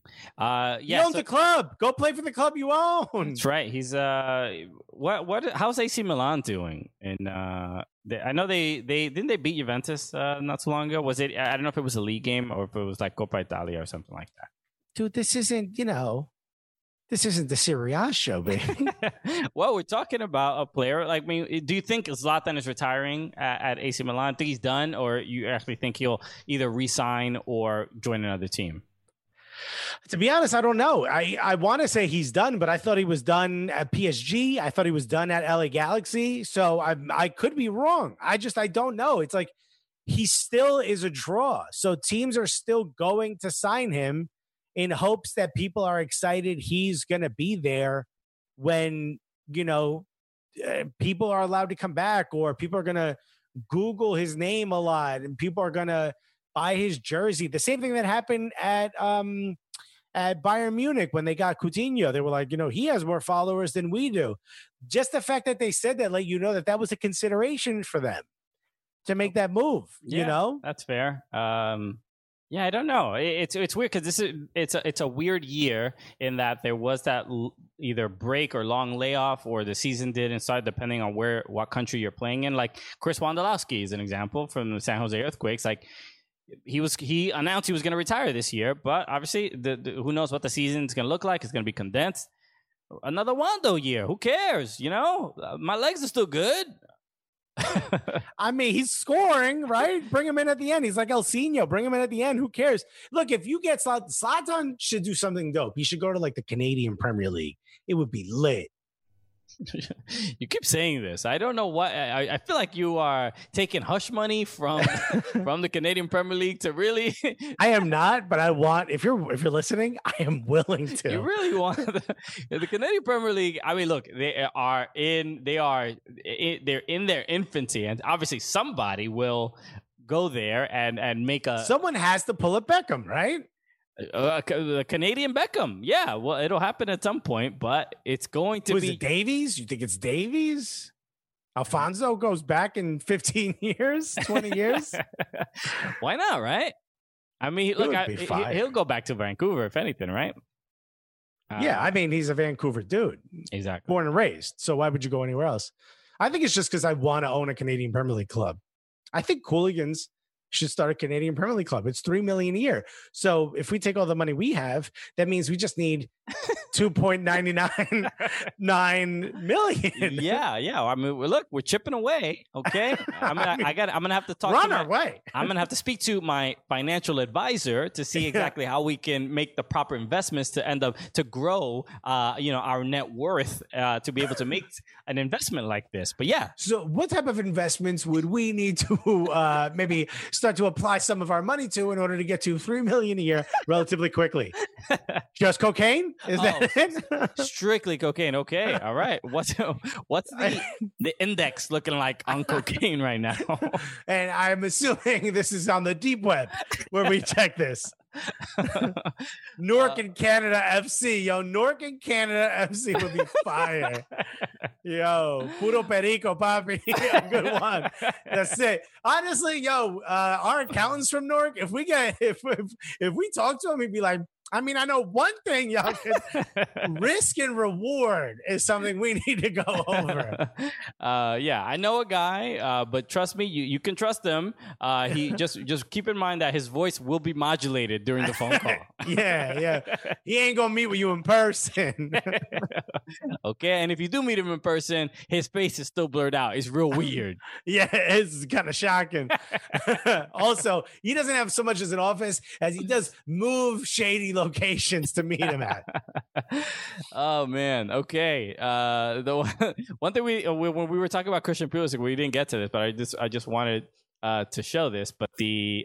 He owns a club. Go play for the club you own. That's right. He's how's AC Milan doing? And I know they didn't they beat Juventus not too long ago. Was it? I don't know if it was a league game or if it was like Coppa Italia or something like that. Dude, this isn't the Serie A show, baby. Well, we're talking about a player. Like, I mean, do you think Zlatan is retiring at AC Milan? Think he's done, or you actually think he'll either re-sign or join another team? To be honest, I don't know. I want to say he's done, but I thought he was done at PSG. I thought he was done at LA Galaxy. So I could be wrong. I don't know. It's like he still is a draw. So teams are still going to sign him in hopes that people are excited he's going to be there when, people are allowed to come back, or people are going to Google his name a lot and people are going to buy his jersey. The same thing that happened at Bayern Munich when they got Coutinho. They were like, he has more followers than we do. Just the fact that they said that, let you know that was a consideration for them to make that move. That's fair. Yeah, I don't know. It's weird because it's a weird year in that there was that either break or long layoff, or the season didn't start depending on what country you're playing in. Like Chris Wondolowski is an example from the San Jose Earthquakes. Like he announced he was going to retire this year, but obviously who knows what the season's going to look like? It's going to be condensed. Another Wando year. Who cares? My legs are still good. I mean, he's scoring, right? Bring him in at the end. He's like El Sino. Bring him in at the end. Who cares? Look, if you get Zlatan should do something dope. He should go to like the Canadian Premier League. It would be lit. You keep saying this. I don't know what. I feel like you are taking hush money from the Canadian Premier League to really. I am not, but I want. If you're listening, I am willing to. You really want the Canadian Premier League. I mean, look, they're in their infancy, and obviously somebody will go there and make a. Someone has to pull a Beckham, right? The Canadian Beckham. Yeah, well, it'll happen at some point, but it's going to be. Was it Davies? You think it's Davies? Alfonso goes back in 15 years, 20 years? Why not, right? I mean, look, he'll go back to Vancouver, if anything, right? Yeah, I mean, he's a Vancouver dude. Exactly. Born and raised. So why would you go anywhere else? I think it's just because I want to own a Canadian Premier League club. I think Cooligans should start a Canadian Premier League club. It's $3 million a year. So if we take all the money we have, that means we just need $2.999 million. Yeah. I mean, look, we're chipping away. Okay, I'm gonna have to talk. Our way. I'm gonna have to speak to my financial advisor to see exactly how we can make the proper investments to end up to grow, our net worth to be able to make an investment like this. But yeah. So what type of investments would we need to maybe start to apply some of our money to in order to get to $3 million a year relatively quickly? Just cocaine? Is that it? Strictly cocaine. Okay. All right. What's the index looking like on cocaine right now? And I'm assuming this is on the deep web where we check this. Newark and Canada FC. Yo, Newark and Canada FC would be fire. Yo, puro perico, papi. Good one. That's it. Honestly, our accountants from Newark, if we talk to him, he'd be like, I mean, I know one thing, y'all. Risk and reward is something we need to go over. Yeah, I know a guy, but trust me, you can trust him. He just keep in mind that his voice will be modulated during the phone call. Yeah. He ain't gonna meet with you in person. Okay, and if you do meet him in person, his face is still blurred out. It's real weird. Yeah, it's kind of shocking. Also, he doesn't have so much as an office as he does move shady locations to meet him at. Oh man. Okay. The one thing when we were talking about Christian Pulisic, we didn't get to this, but I just wanted to show this. But the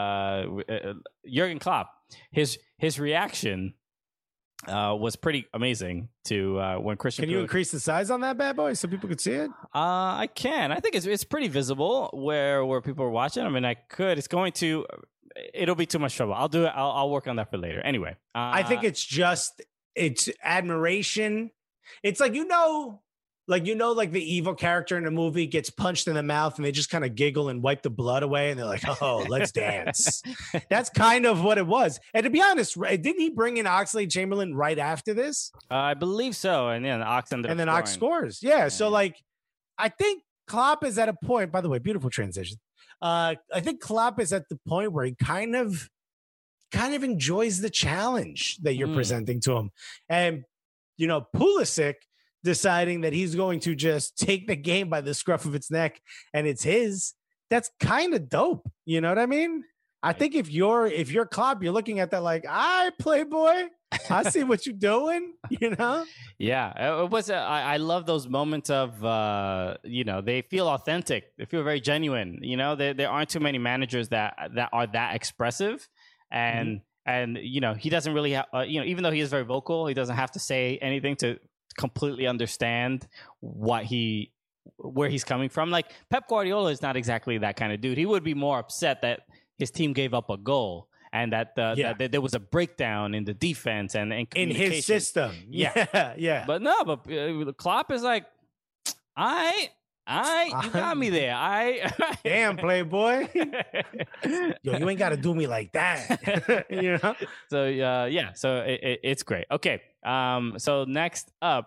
Jurgen Klopp, his reaction was pretty amazing to when Christian. Can you increase the size on that bad boy so people could see it? I can. I think it's pretty visible where people are watching. I mean, I could. It'll be too much trouble. I'll do it. I'll work on that for later. Anyway, I think it's admiration. It's like, like, like the evil character in a movie gets punched in the mouth and they just kind of giggle and wipe the blood away. And they're like, oh, let's dance. That's kind of what it was. And to be honest, didn't he bring in Oxlade-Chamberlain right after this? I believe so. And then Ox ended up then scoring. Ox scores. Yeah. So like, I think Klopp is at a point, by the way, beautiful transition. I think Klopp is at the point where he kind of enjoys the challenge that you're presenting to him. And, Pulisic deciding that he's going to just take the game by the scruff of its neck and it's his, that's kind of dope. You know what I mean? I think if you're Klopp, you're looking at that like, Playboy, I see what you're doing, Yeah, it was. I love those moments of, they feel authentic. They feel very genuine. There aren't too many managers that are that expressive. And, he doesn't really have, even though he is very vocal, he doesn't have to say anything to completely understand where he's coming from. Like Pep Guardiola is not exactly that kind of dude. He would be more upset that his team gave up a goal and that there was a breakdown in the defense and in his system. Yeah. But Klopp is like, you got me there. Damn, Playboy. Yo, you ain't got to do me like that. So so it's great. Okay. So next up,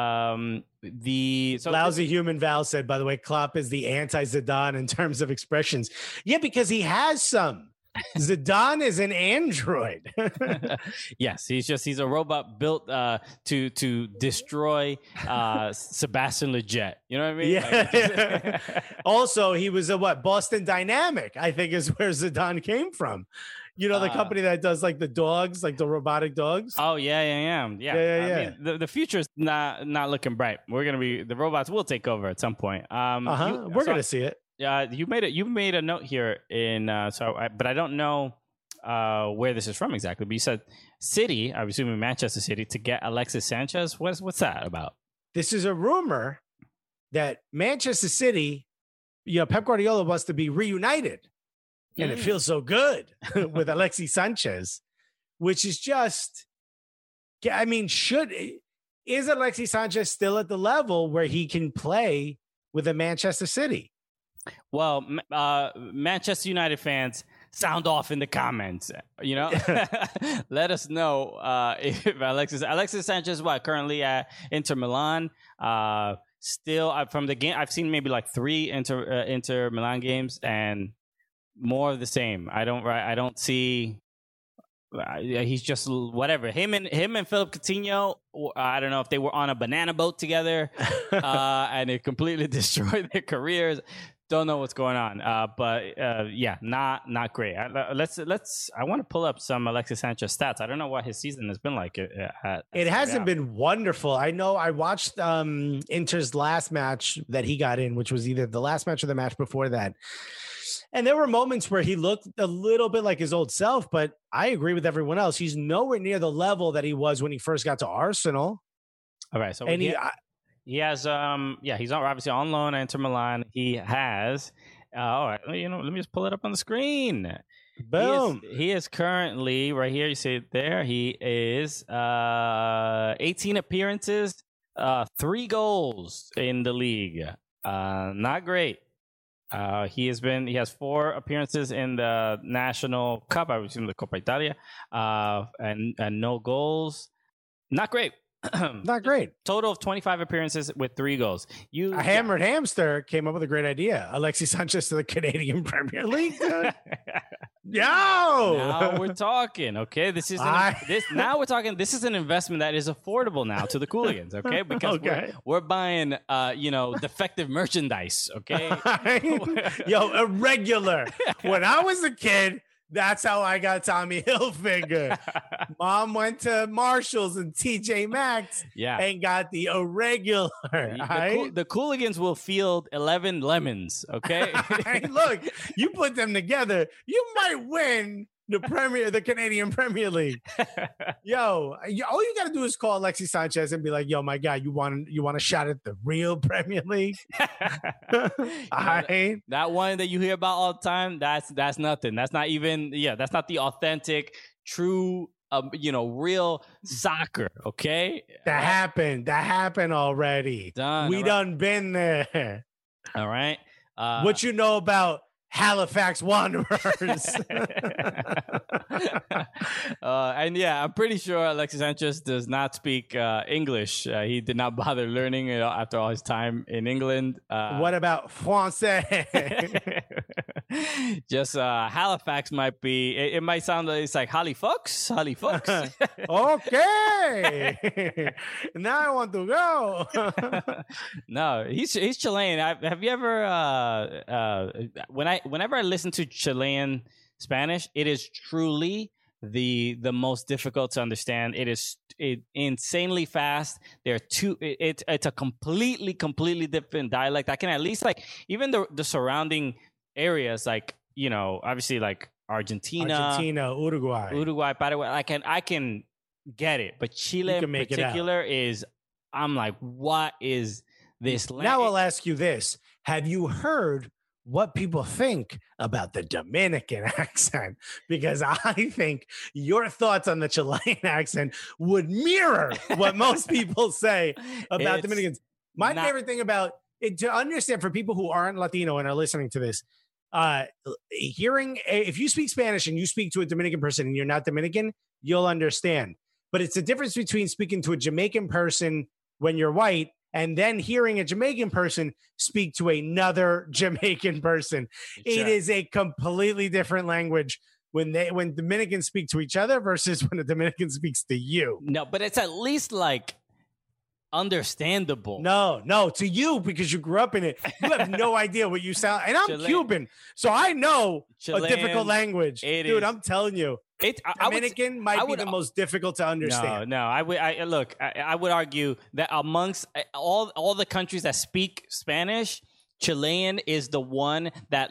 Lousy Human Val said, by the way, Klopp is the anti-Zidane in terms of expressions. Yeah, because he has some. Zidane is an android. Yes, he's a robot built to destroy Sebastian Lletget. You know what I mean? Yeah. Also, he was Boston Dynamic, I think is where Zidane came from. The company that does like the dogs, like the robotic dogs. Oh yeah. I mean, the future is not looking bright. The robots will take over at some point. We're gonna see it. You made a note here but I don't know where this is from exactly. But you said City, I'm assuming Manchester City, to get Alexis Sanchez. What's that about? This is a rumor that Manchester City, Pep Guardiola wants to be reunited, and it feels so good with Alexis Sanchez, which is just, I mean, is Alexis Sanchez still at the level where he can play with a Manchester City? Well, Manchester United fans, sound off in the comments. Let us know if Alexis Sanchez currently at Inter Milan. Still from the game, I've seen maybe like 3 Inter Milan games and more of the same. I don't see. He's just whatever. Him and Philip Coutinho. I don't know if they were on a banana boat together, and it completely destroyed their careers. Don't know what's going on, but not great. I want to pull up some Alexis Sanchez stats. I don't know what his season has been like. It hasn't been wonderful. I know I watched Inter's last match that he got in, which was either the last match or the match before that. And there were moments where he looked a little bit like his old self, but I agree with everyone else. He's nowhere near the level that he was when he first got to Arsenal. All right, so and he has he's obviously on loan at Inter Milan. He has all right, let me just pull it up on the screen. Boom. He is currently right here, you see it there. He is 18 appearances, 3 goals in the league. Not great. He has 4 appearances in the National Cup, I would assume the Coppa Italia, and no goals. Not great. Not great. Total of 25 appearances with 3 goals. A hammered hamster came up with a great idea. Alexis Sanchez to the Canadian Premier League. Now we're talking. Okay, now we're talking. This is an investment that is affordable now to the Cooligans. Okay, because we're buying defective merchandise. Okay, a regular. When I was a kid, that's how I got Tommy Hilfiger. Mom went to Marshalls and TJ Maxx and got the irregular. The Cooligans will field 11 lemons, okay? Look, you put them together, you might win the Canadian Premier League. All you got to do is call Alexis Sanchez and be like, yo, my guy, you want a shot at the real Premier League? That one that you hear about all the time, that's nothing. That's not even, that's not the authentic, true real soccer. Okay, That happened. That happened already. Done, We all right. done been there. all right. What you know about Halifax Wanderers? And yeah, I'm pretty sure Alexis Sanchez does not speak English. He did not bother learning it after all his time in England. What about Francais? Just Halifax might be. It might sound like it's like Halifax. Okay. Now I want to go. No, he's Chilean. Have you ever? Whenever I listen to Chilean Spanish, it is truly the most difficult to understand. It is insanely fast. It's a completely different dialect. I can at least like even the surrounding areas, like obviously like Argentina, Uruguay, Paraguay. I can get it, but Chile in particular is. I'm like, what is this? Now I'll ask you this: have you heard what people think about the Dominican accent? Because I think your thoughts on the Chilean accent would mirror what most people say about Dominicans. My favorite thing about it, to understand for people who aren't Latino and are listening to this, if you speak Spanish and you speak to a Dominican person and you're not Dominican, you'll understand. But it's the difference between speaking to a Jamaican person when you're white and then hearing a Jamaican person speak to another Jamaican person. Sure. It is a completely different language when Dominicans speak to each other versus when a Dominican speaks to you. No, but it's at least like understandable. No, to you, because you grew up in it. You have no idea what you sound. And I'm Cuban, so I know a difficult language. Dude, I'm telling you. Dominican might be the most difficult to understand. No. I would argue that amongst all the countries that speak Spanish, Chilean is the one that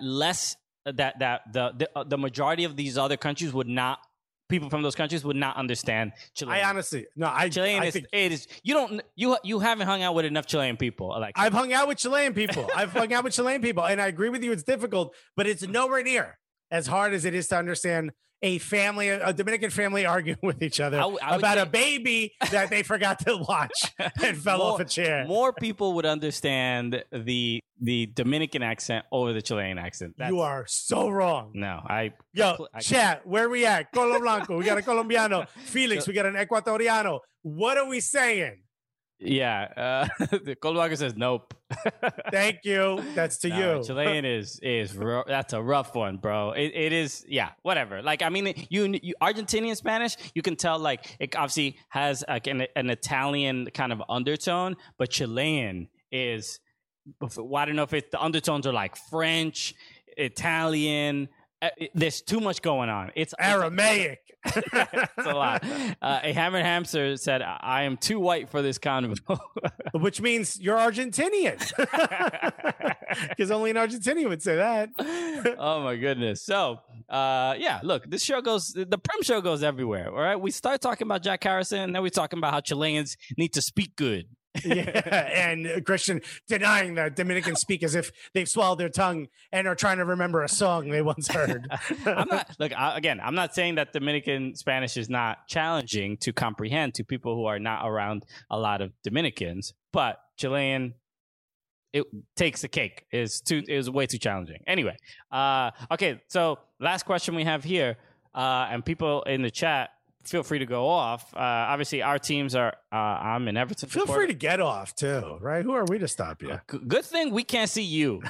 the majority of these other countries would not. People from those countries would not understand Chilean. Chilean is you haven't hung out with enough Chilean people. I've hung out with Chilean people. And I agree with you. It's difficult, but it's nowhere near as hard as it is to understand a Dominican family arguing with each other about a baby that they forgot to watch and fell off a chair. More people would understand the Dominican accent over the Chilean accent. You are so wrong. No, chat, where we at? Colo Blanco, we got a Colombiano. Felix, we got an Ecuatoriano. What are we saying? Yeah, the Colo Blanco says nope. Thank you. That's to you. Chilean is that's a rough one, bro. It is, yeah, whatever. Like, I mean, you Argentinian Spanish, you can tell like it obviously has like an Italian kind of undertone, but Chilean is. Well, I don't know if the undertones are like French, Italian. There's too much going on. It's Aramaic. It's a lot. A hammered hamster said, "I am too white for this convo," which means you're Argentinian, because only an Argentinian would say that. Oh my goodness! So, yeah, look, the Prem show goes everywhere. All right, we start talking about Jack Harrison, and then we're talking about how Chileans need to speak good. Yeah, and Christian denying that Dominicans speak as if they've swallowed their tongue and are trying to remember a song they once heard. I'm not saying that Dominican Spanish is not challenging to comprehend to people who are not around a lot of Dominicans, but Chilean, it takes the cake. Is way too challenging. Anyway, okay, so last question we have here, and people in the chat, feel free to go off. Obviously, our teams are. I'm in Everton. Feel free to get off too, right? Who are we to stop you? Good thing we can't see you.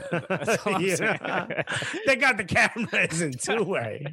They got the cameras in two-way.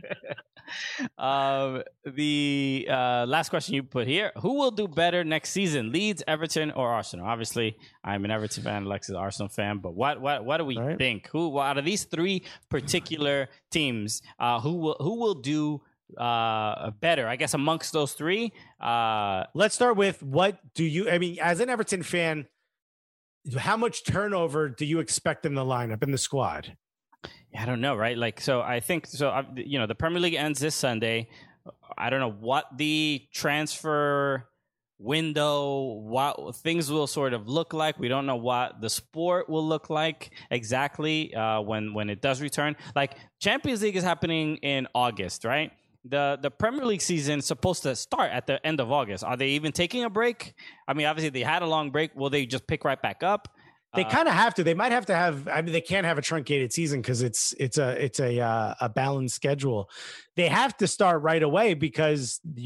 The last question you put here: who will do better next season, Leeds, Everton, or Arsenal? Obviously, I'm an Everton fan. Lex is an Arsenal fan. But what do we think? Who out of these three particular teams, who will do better, I guess, amongst those three? Let's start with as an Everton fan, how much turnover do you expect in the lineup, in the squad? I don't know, right? Like, so I think, the Premier League ends this Sunday. I don't know what the transfer window, what things will sort of look like. We don't know what the sport will look like exactly when it does return. Like, Champions League is happening in August, right? the Premier League season is supposed to start at the end of August. Are they even taking a break? I mean, obviously they had a long break. Will they just pick right back up? They kind of have to. They might have to have. I mean, they can't have a truncated season because it's a balanced schedule. They have to start right away because the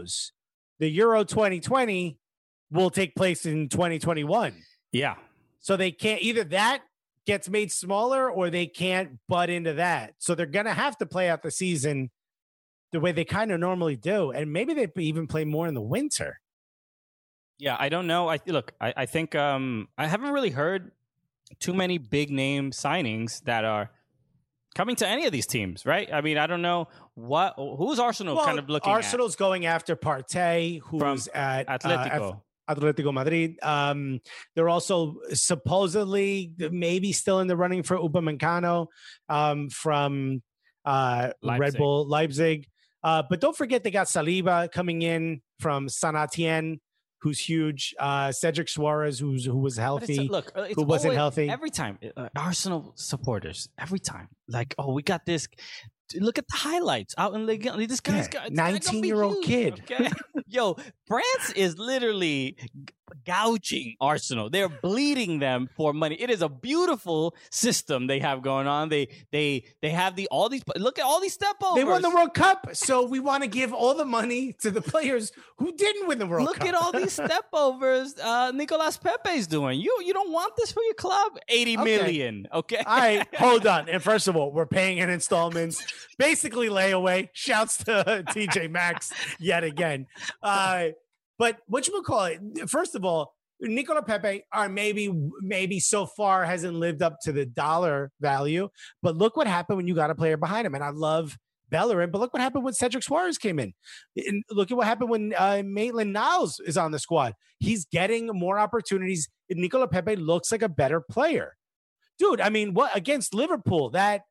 Euro 2020 will take place in 2021. Yeah. So they can't, either that gets made smaller or they can't butt into that. So they're gonna have to play out the season the way they kind of normally do, and maybe they even play more in the winter. Yeah, I don't know. I think I haven't really heard too many big name signings that are coming to any of these teams, right? I mean, I don't know who's Arsenal kind of looking Arsenal's going after Partey, who's at Atletico Madrid. They're also supposedly maybe still in the running for Upamecano from Red Bull Leipzig. But don't forget they got Saliba coming in from Saint Etienne, who's huge. Cedric Suarez, who was healthy, who wasn't healthy. Every time, Arsenal supporters, every time, like, oh, we got this. Look at the highlights out in Ligue 1. This guy's got 19-year-old kid. Okay? Yo, France is literally gouging Arsenal. They're bleeding them for money. It is a beautiful system they have going on. They have all these. Look at all these step overs. They won the World Cup, so we want to give all the money to the players who didn't win the World Cup. Look at all these step overs Nicolas Pepe's doing. You don't want this for your club? 80 million. Okay. All right, hold on. And first of all, we're paying in installments. Basically layaway. Shouts to TJ Maxx yet again. But whatchamacallit, first of all, Nicola Pepe maybe so far hasn't lived up to the dollar value. But look what happened when you got a player behind him. And I love Bellerin, but look what happened when Cedric Suarez came in. And look at what happened when Maitland-Niles is on the squad. He's getting more opportunities. Nicola Pepe looks like a better player. Dude, I mean, what against Liverpool, that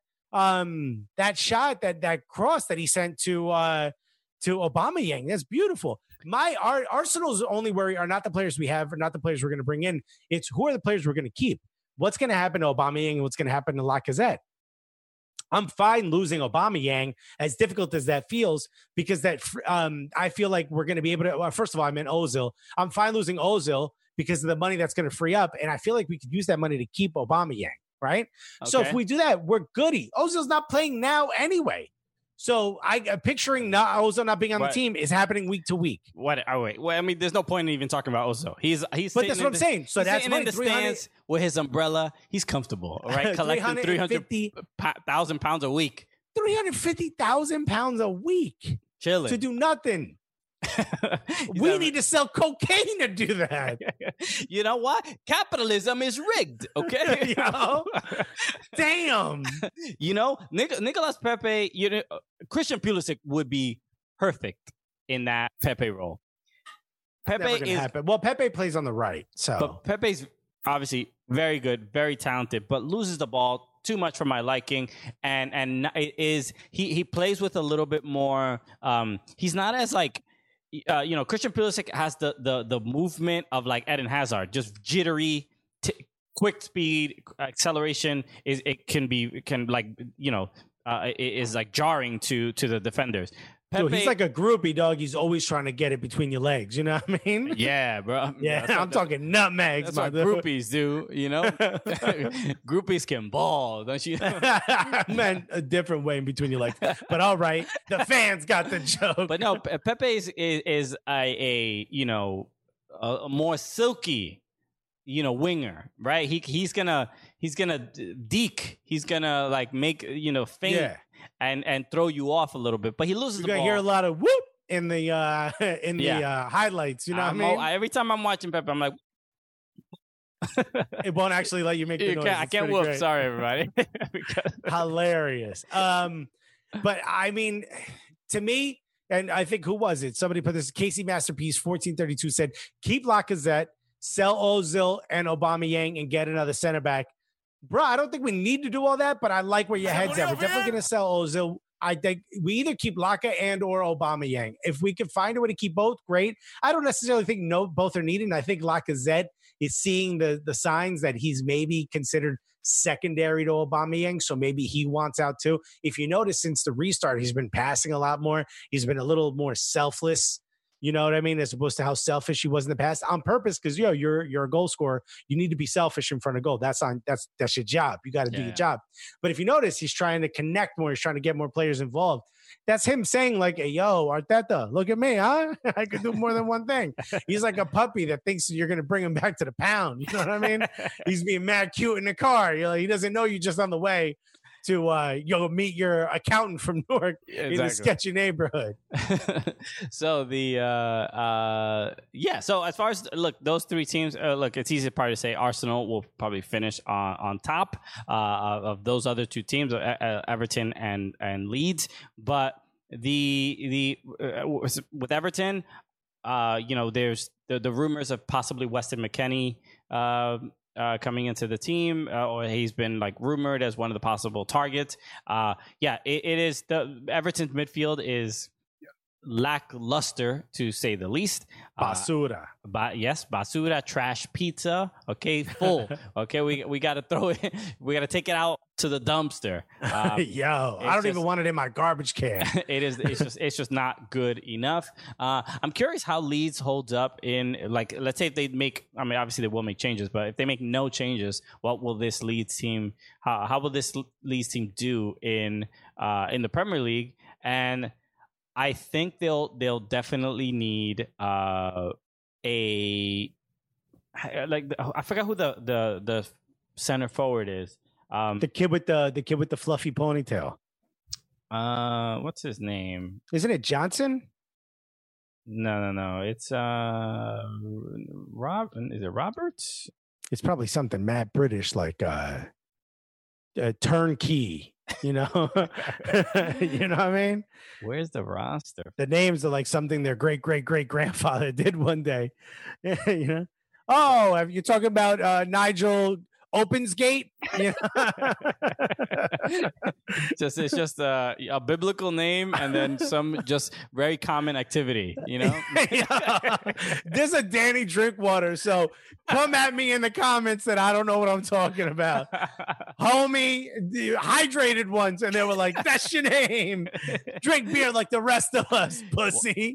shot, that cross that he sent to Aubameyang, that's beautiful. Arsenal's only worry are not the players we have, or not the players we're going to bring in. It's who are the players we're going to keep. What's going to happen to Aubameyang and what's going to happen to Lacazette? I'm fine losing Aubameyang, as difficult as that feels, because I feel like we're going to be able to. Well, first of all, I meant Ozil. I'm fine losing Ozil because of the money that's going to free up, and I feel like we could use that money to keep Aubameyang. Right. Okay. So if we do that, we're goody. Ozil's not playing now anyway. So picturing Ozil not being on the team is happening week to week. Wait. Well, I mean, there's no point in even talking about Ozil. He's. But that's what I'm saying. So that's in the stands with his umbrella. He's comfortable, all right? Collecting 350,000 pounds a week. 350,000 pounds a week. Chilling. To do nothing. We need to sell cocaine to do that. You know what? Capitalism is rigged. Okay. Damn. You know, Nicolas Pepe. You know, Christian Pulisic would be perfect in that Pepe role. Pepe is happen. Well, Pepe plays on the right, so but Pepe's obviously very good, very talented, but loses the ball too much for my liking, and he plays with a little bit more. He's not as like. Christian Pulisic has the movement of like Eden Hazard, just jittery, quick speed, acceleration. Is like jarring to the defenders. Pepe, dude, he's like a groupie dog. He's always trying to get it between your legs. You know what I mean? Yeah, bro. Yeah, I'm talking nutmegs. That's what groupies do, you know? Groupies can ball, don't you? Man, a different way in between your legs. But all right, the fans got the joke. But no, Pepe is a more silky, winger, right? He's gonna deke. He's gonna like make feint. Yeah. And throw you off a little bit, but he loses the ball. You're gonna hear a lot of whoop in the highlights. You know what I mean? Every time I'm watching Pepe, I'm like, it won't actually let you make the noise. I can't whoop. Great. Sorry, everybody. Hilarious. But I mean, to me, and I think who was it? Somebody put this. Casey Masterpiece 1432 said, keep Lacazette, sell Ozil and Aubameyang, and get another center back. Bro, I don't think we need to do all that, but I like where your head's at. We're definitely going to sell Ozil. I think we either keep Laka and or Aubameyang. If we can find a way to keep both, great. I don't necessarily think both are needed. And I think Lacazette is seeing the signs that he's maybe considered secondary to Aubameyang, so maybe he wants out too. If you notice, since the restart, he's been passing a lot more. He's been a little more selfless. You know what I mean? As opposed to how selfish he was in the past, on purpose, because you're a goal scorer. You need to be selfish in front of goal. That's your job. You got to do your job. But if you notice, he's trying to connect more. He's trying to get more players involved. That's him saying like, hey, yo, Arteta, look at me, huh? I could do more than one thing. He's like a puppy that thinks you're going to bring him back to the pound. You know what I mean? He's being mad cute in the car. You know, he doesn't know you just on the way to meet your accountant from Newark in the sketchy neighborhood. So so as far as those three teams, it's easy probably to say Arsenal will probably finish on top of those other two teams, Everton and Leeds. But with Everton, there's the rumors of possibly Weston McKennie coming into the team, or he's been rumored as one of the possible targets. It is the Everton's midfield is lackluster to say the least. Basura. Basura, trash pizza. Okay, full. Okay, we got to throw it. We got to take it out to the dumpster. Yo, I don't even want it in my garbage can. It's just not good enough. I'm curious how Leeds holds up in let's say if they make. I mean, obviously they will make changes, but if they make no changes, what will this Leeds team? How will this Leeds team do in the Premier League? And I think they'll definitely need I forgot who the center forward is. The kid with the fluffy ponytail. What's his name? Isn't it Johnson? No. It's Rob. Is it Robert? It's probably something mad British like turnkey. You know, you know what I mean? Where's the roster? The names are like something their great grandfather did one day. You know? Oh, you're talking about Nigel Opensgate? Yeah. It's just a biblical name and then some just very common activity, you know? Yeah. There's a Danny Drinkwater, so come at me in the comments that I don't know what I'm talking about. Homie, hydrated once, and they were like, that's your name. Drink beer like the rest of us, pussy.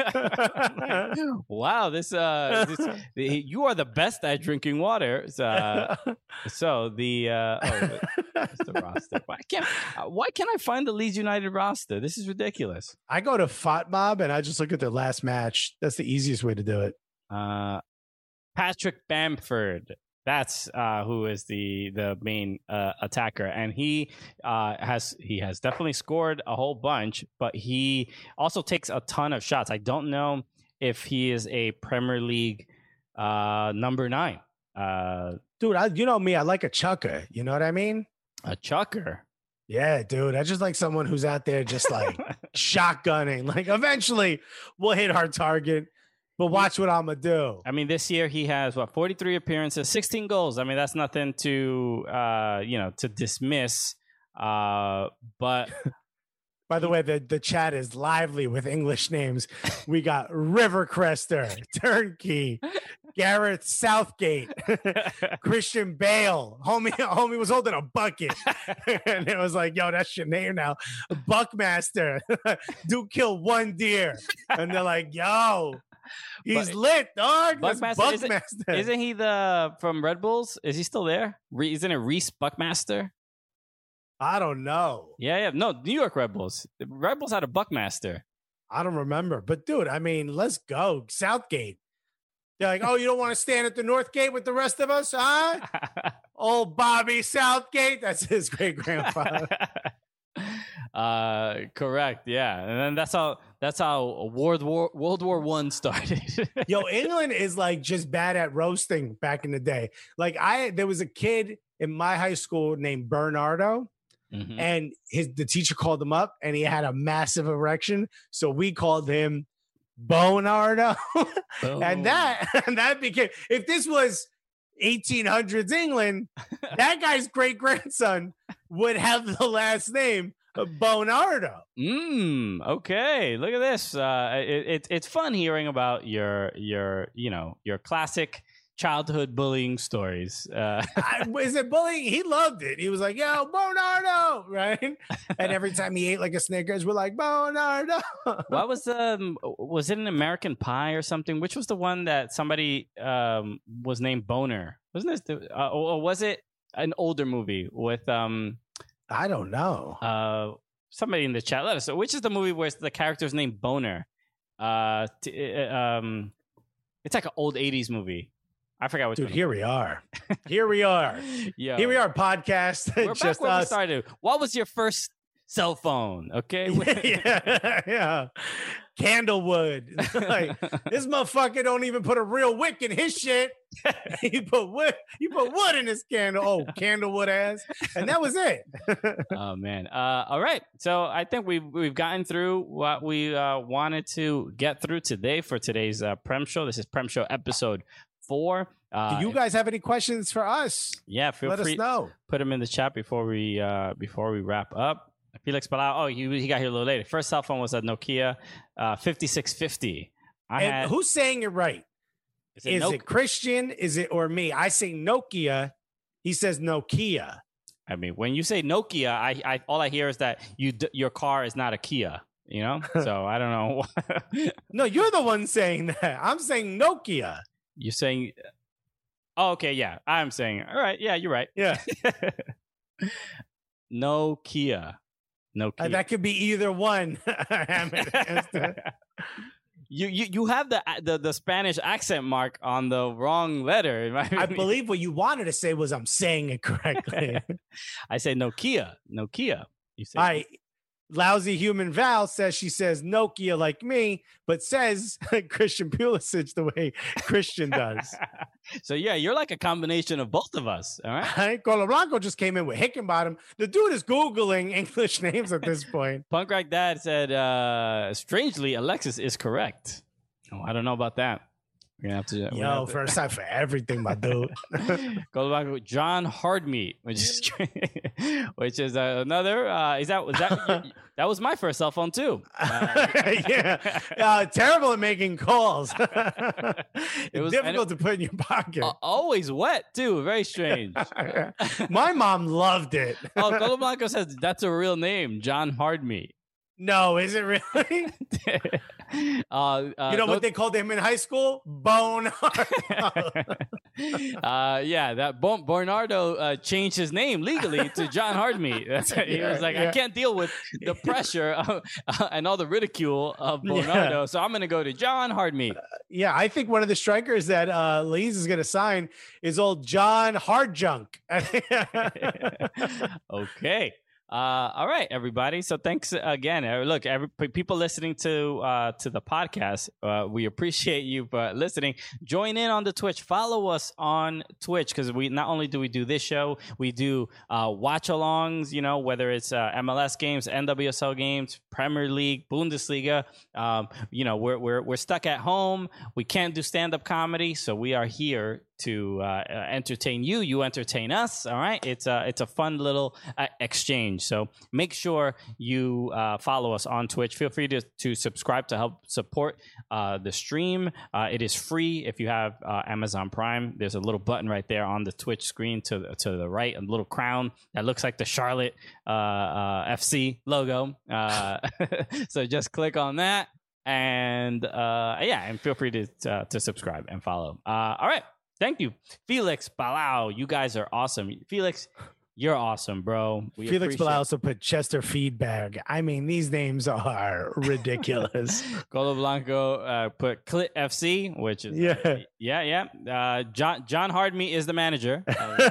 Wow, this you are the best at drinking water. So the roster. Why can't I find the Leeds United roster? This is ridiculous. I go to FotMob and I just look at their last match. That's the easiest way to do it. Patrick Bamford. That's who is the main attacker, and he has definitely scored a whole bunch, but he also takes a ton of shots. I don't know if he is a Premier League number 9. Dude, you know me, I like a chucker. You know what I mean? A chucker? Yeah, dude. I just like someone who's out there just like shotgunning. Like eventually we'll hit our target, but watch what I'm going to do. I mean, this year he has 43 appearances, 16 goals. I mean, that's nothing to, to dismiss. But by the way, the chat is lively with English names. We got Rivercrester, Turnkey, Gareth Southgate, Christian Bale. Homie was holding a bucket. And it was like, yo, that's your name now. Buckmaster. Dude killed one deer. And they're like, yo, he's lit, dog. Buckmaster. Isn't he from Red Bulls? Is he still there? Isn't it Reese Buckmaster? I don't know. Yeah. No, New York Red Bulls. The Red Bulls had a Buckmaster. I don't remember. But, dude, I mean, let's go. Southgate. They're like, oh, you don't want to stand at the North Gate with the rest of us, huh? Old Bobby Southgate. That's his great-grandfather. Correct. Yeah. And then that's how World War I started. Yo, England is like just bad at roasting back in the day. Like there was a kid in my high school named Bernardo. Mm-hmm. And the teacher called him up and he had a massive erection. So we called him Bonardo. And that became, if this was 1800s England, that guy's great grandson would have the last name Bonardo. Okay. Look at this. It's fun hearing about your classic childhood bullying stories. Is it bullying? He loved it. He was like, yo, Bonardo, right? And every time he ate like a Snickers, we're like, Bonardo. What was it an American Pie or something? Which was the one that somebody was named Boner? Wasn't this or was it an older movie with I don't know. Somebody in the chat, let us know. Which is the movie where the character's named Boner? It's like an old 80s movie. I forgot which Dude, one. here we are. Here we are. Yo. Here we are, podcast. We're Just back where we us. started. What was your first cell phone? Okay. yeah. Candlewood. Like, this motherfucker don't even put a real wick in his shit. He put wood in his candle. Oh, candlewood ass. And that was it. Oh man. All right. So I think we've gotten through what we wanted to get through today for today's Prem Show. This is Prem Show episode 4. Do you guys have any questions for us? Yeah, feel Let free. us know. Put them in the chat before we wrap up. Felix Palau. Oh, he got here a little later. First cell phone was a Nokia 5650. Who's saying it right? Is it Christian? Is it or me? I say Nokia. He says Nokia. I mean, when you say Nokia, I all I hear is that your car is not a Kia. You know, so I don't know. No, you're the one saying that. I'm saying Nokia. You're saying, oh, okay, yeah. I'm saying, all right, yeah, you're right. Yeah. Nokia. That could be either one. You have the Spanish accent mark on the wrong letter. I believe what you wanted to say was I'm saying it correctly. I say Nokia. You say Lousy Human Val says she says Nokia like me, but says Christian Pulisic the way Christian does. So yeah, you're like a combination of both of us. All right. Colo Blanco just came in with Hickenbottom. The dude is Googling English names at this point. Punk Rock Dad said, strangely, Alexis is correct. Oh, I don't know about that. We're gonna have to. First time for everything, my dude. Go back with John Hardmeat, which is another. That was my first cell phone too. Terrible at making calls. It was difficult to put in your pocket. Always wet too. Very strange. My mom loved it. Colo Blanco says that's a real name, John Hardmeat. No, is it really? You know what they called him in high school? Bone. Yeah, Bernardo changed his name legally to John Hardmeat. He was like, I can't deal with the pressure and all the ridicule of Bernardo, so I'm going to go to John Hardmeat. I think one of the strikers that Lees is going to sign is old John Hardjunk. Okay. All right, everybody. So thanks again. Look, people listening to the podcast, we appreciate you for listening. Join in on the Twitch. Follow us on Twitch because we not only do we do this show, we do watch-alongs. You know, whether it's MLS games, NWSL games, Premier League, Bundesliga. You know, we're stuck at home. We can't do stand-up comedy, so we are here to entertain you. You entertain us. All right. It's a fun little exchange. So make sure you follow us on Twitch. Feel free to subscribe to help support the stream. It is free if you have Amazon Prime. There's a little button right there on the Twitch screen to the right, a little crown that looks like the Charlotte FC logo. So just click on that and feel free to subscribe and follow. All right. Thank you, Felix Palau. You guys are awesome. Felix, you're awesome, bro. Felix Palau also put Chester Feedbag. I mean, these names are ridiculous. Colo Blanco put Clit FC, which is John Hardmeat is the manager.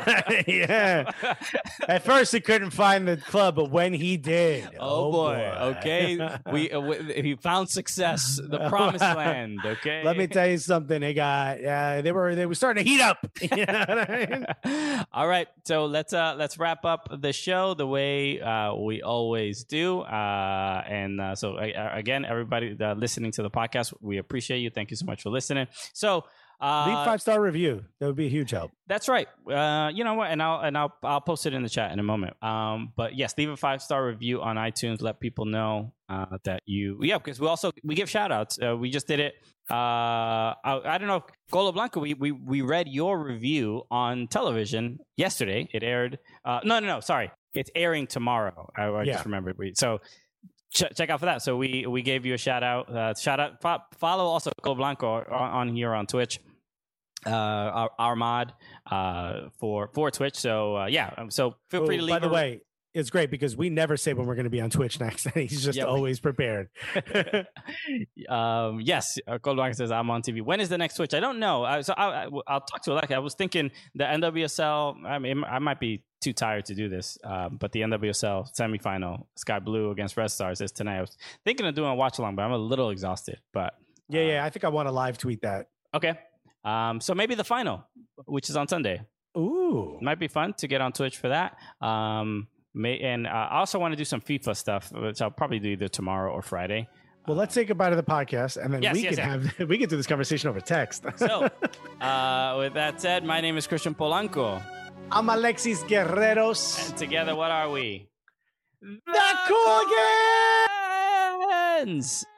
At first, he couldn't find the club, but when he did, oh boy. Okay, he found success, the promised land. Okay, let me tell you something. They were starting to heat up. You know what I mean? All right, so let's wrap up the show the way we always do. So again, everybody listening to the podcast, we appreciate you. Thank you so much for listening. So leave 5-star review. That would be a huge help. That's right. You know what? And I'll post it in the chat in a moment. But yes, leave a 5-star review on iTunes. Let people know that because we give shout outs. We just did it I don't know, Golo Blanco, we read your review on television yesterday. It aired. No, sorry. It's airing tomorrow. I just remembered. So check out for that. So we gave you a shout out. Follow also Golo Blanco on here on Twitch. Our mod for Twitch. So so feel free to leave. By the way, it's great because we never say when we're going to be on Twitch next. He's just always prepared. Yes, Golo Blanco says I'm on TV. When is the next Twitch? I don't know. I'll talk to Aleki. I was thinking the NWSL. I mean, I might be too tired to do this, but the NWSL semifinal, Sky Blue against Red Stars, is tonight. I was thinking of doing a watch along, but I'm a little exhausted. But I think I want to live tweet that. Okay. So maybe the final, which is on Sunday. Ooh, might be fun to get on Twitch for that. I also want to do some FIFA stuff, which I'll probably do either tomorrow or Friday. Well, let's say goodbye to the podcast, and then we can do this conversation over text. So, with that said, my name is Christian Polanco. I'm Alexis Guerreros, and together, what are we? The Cooligans!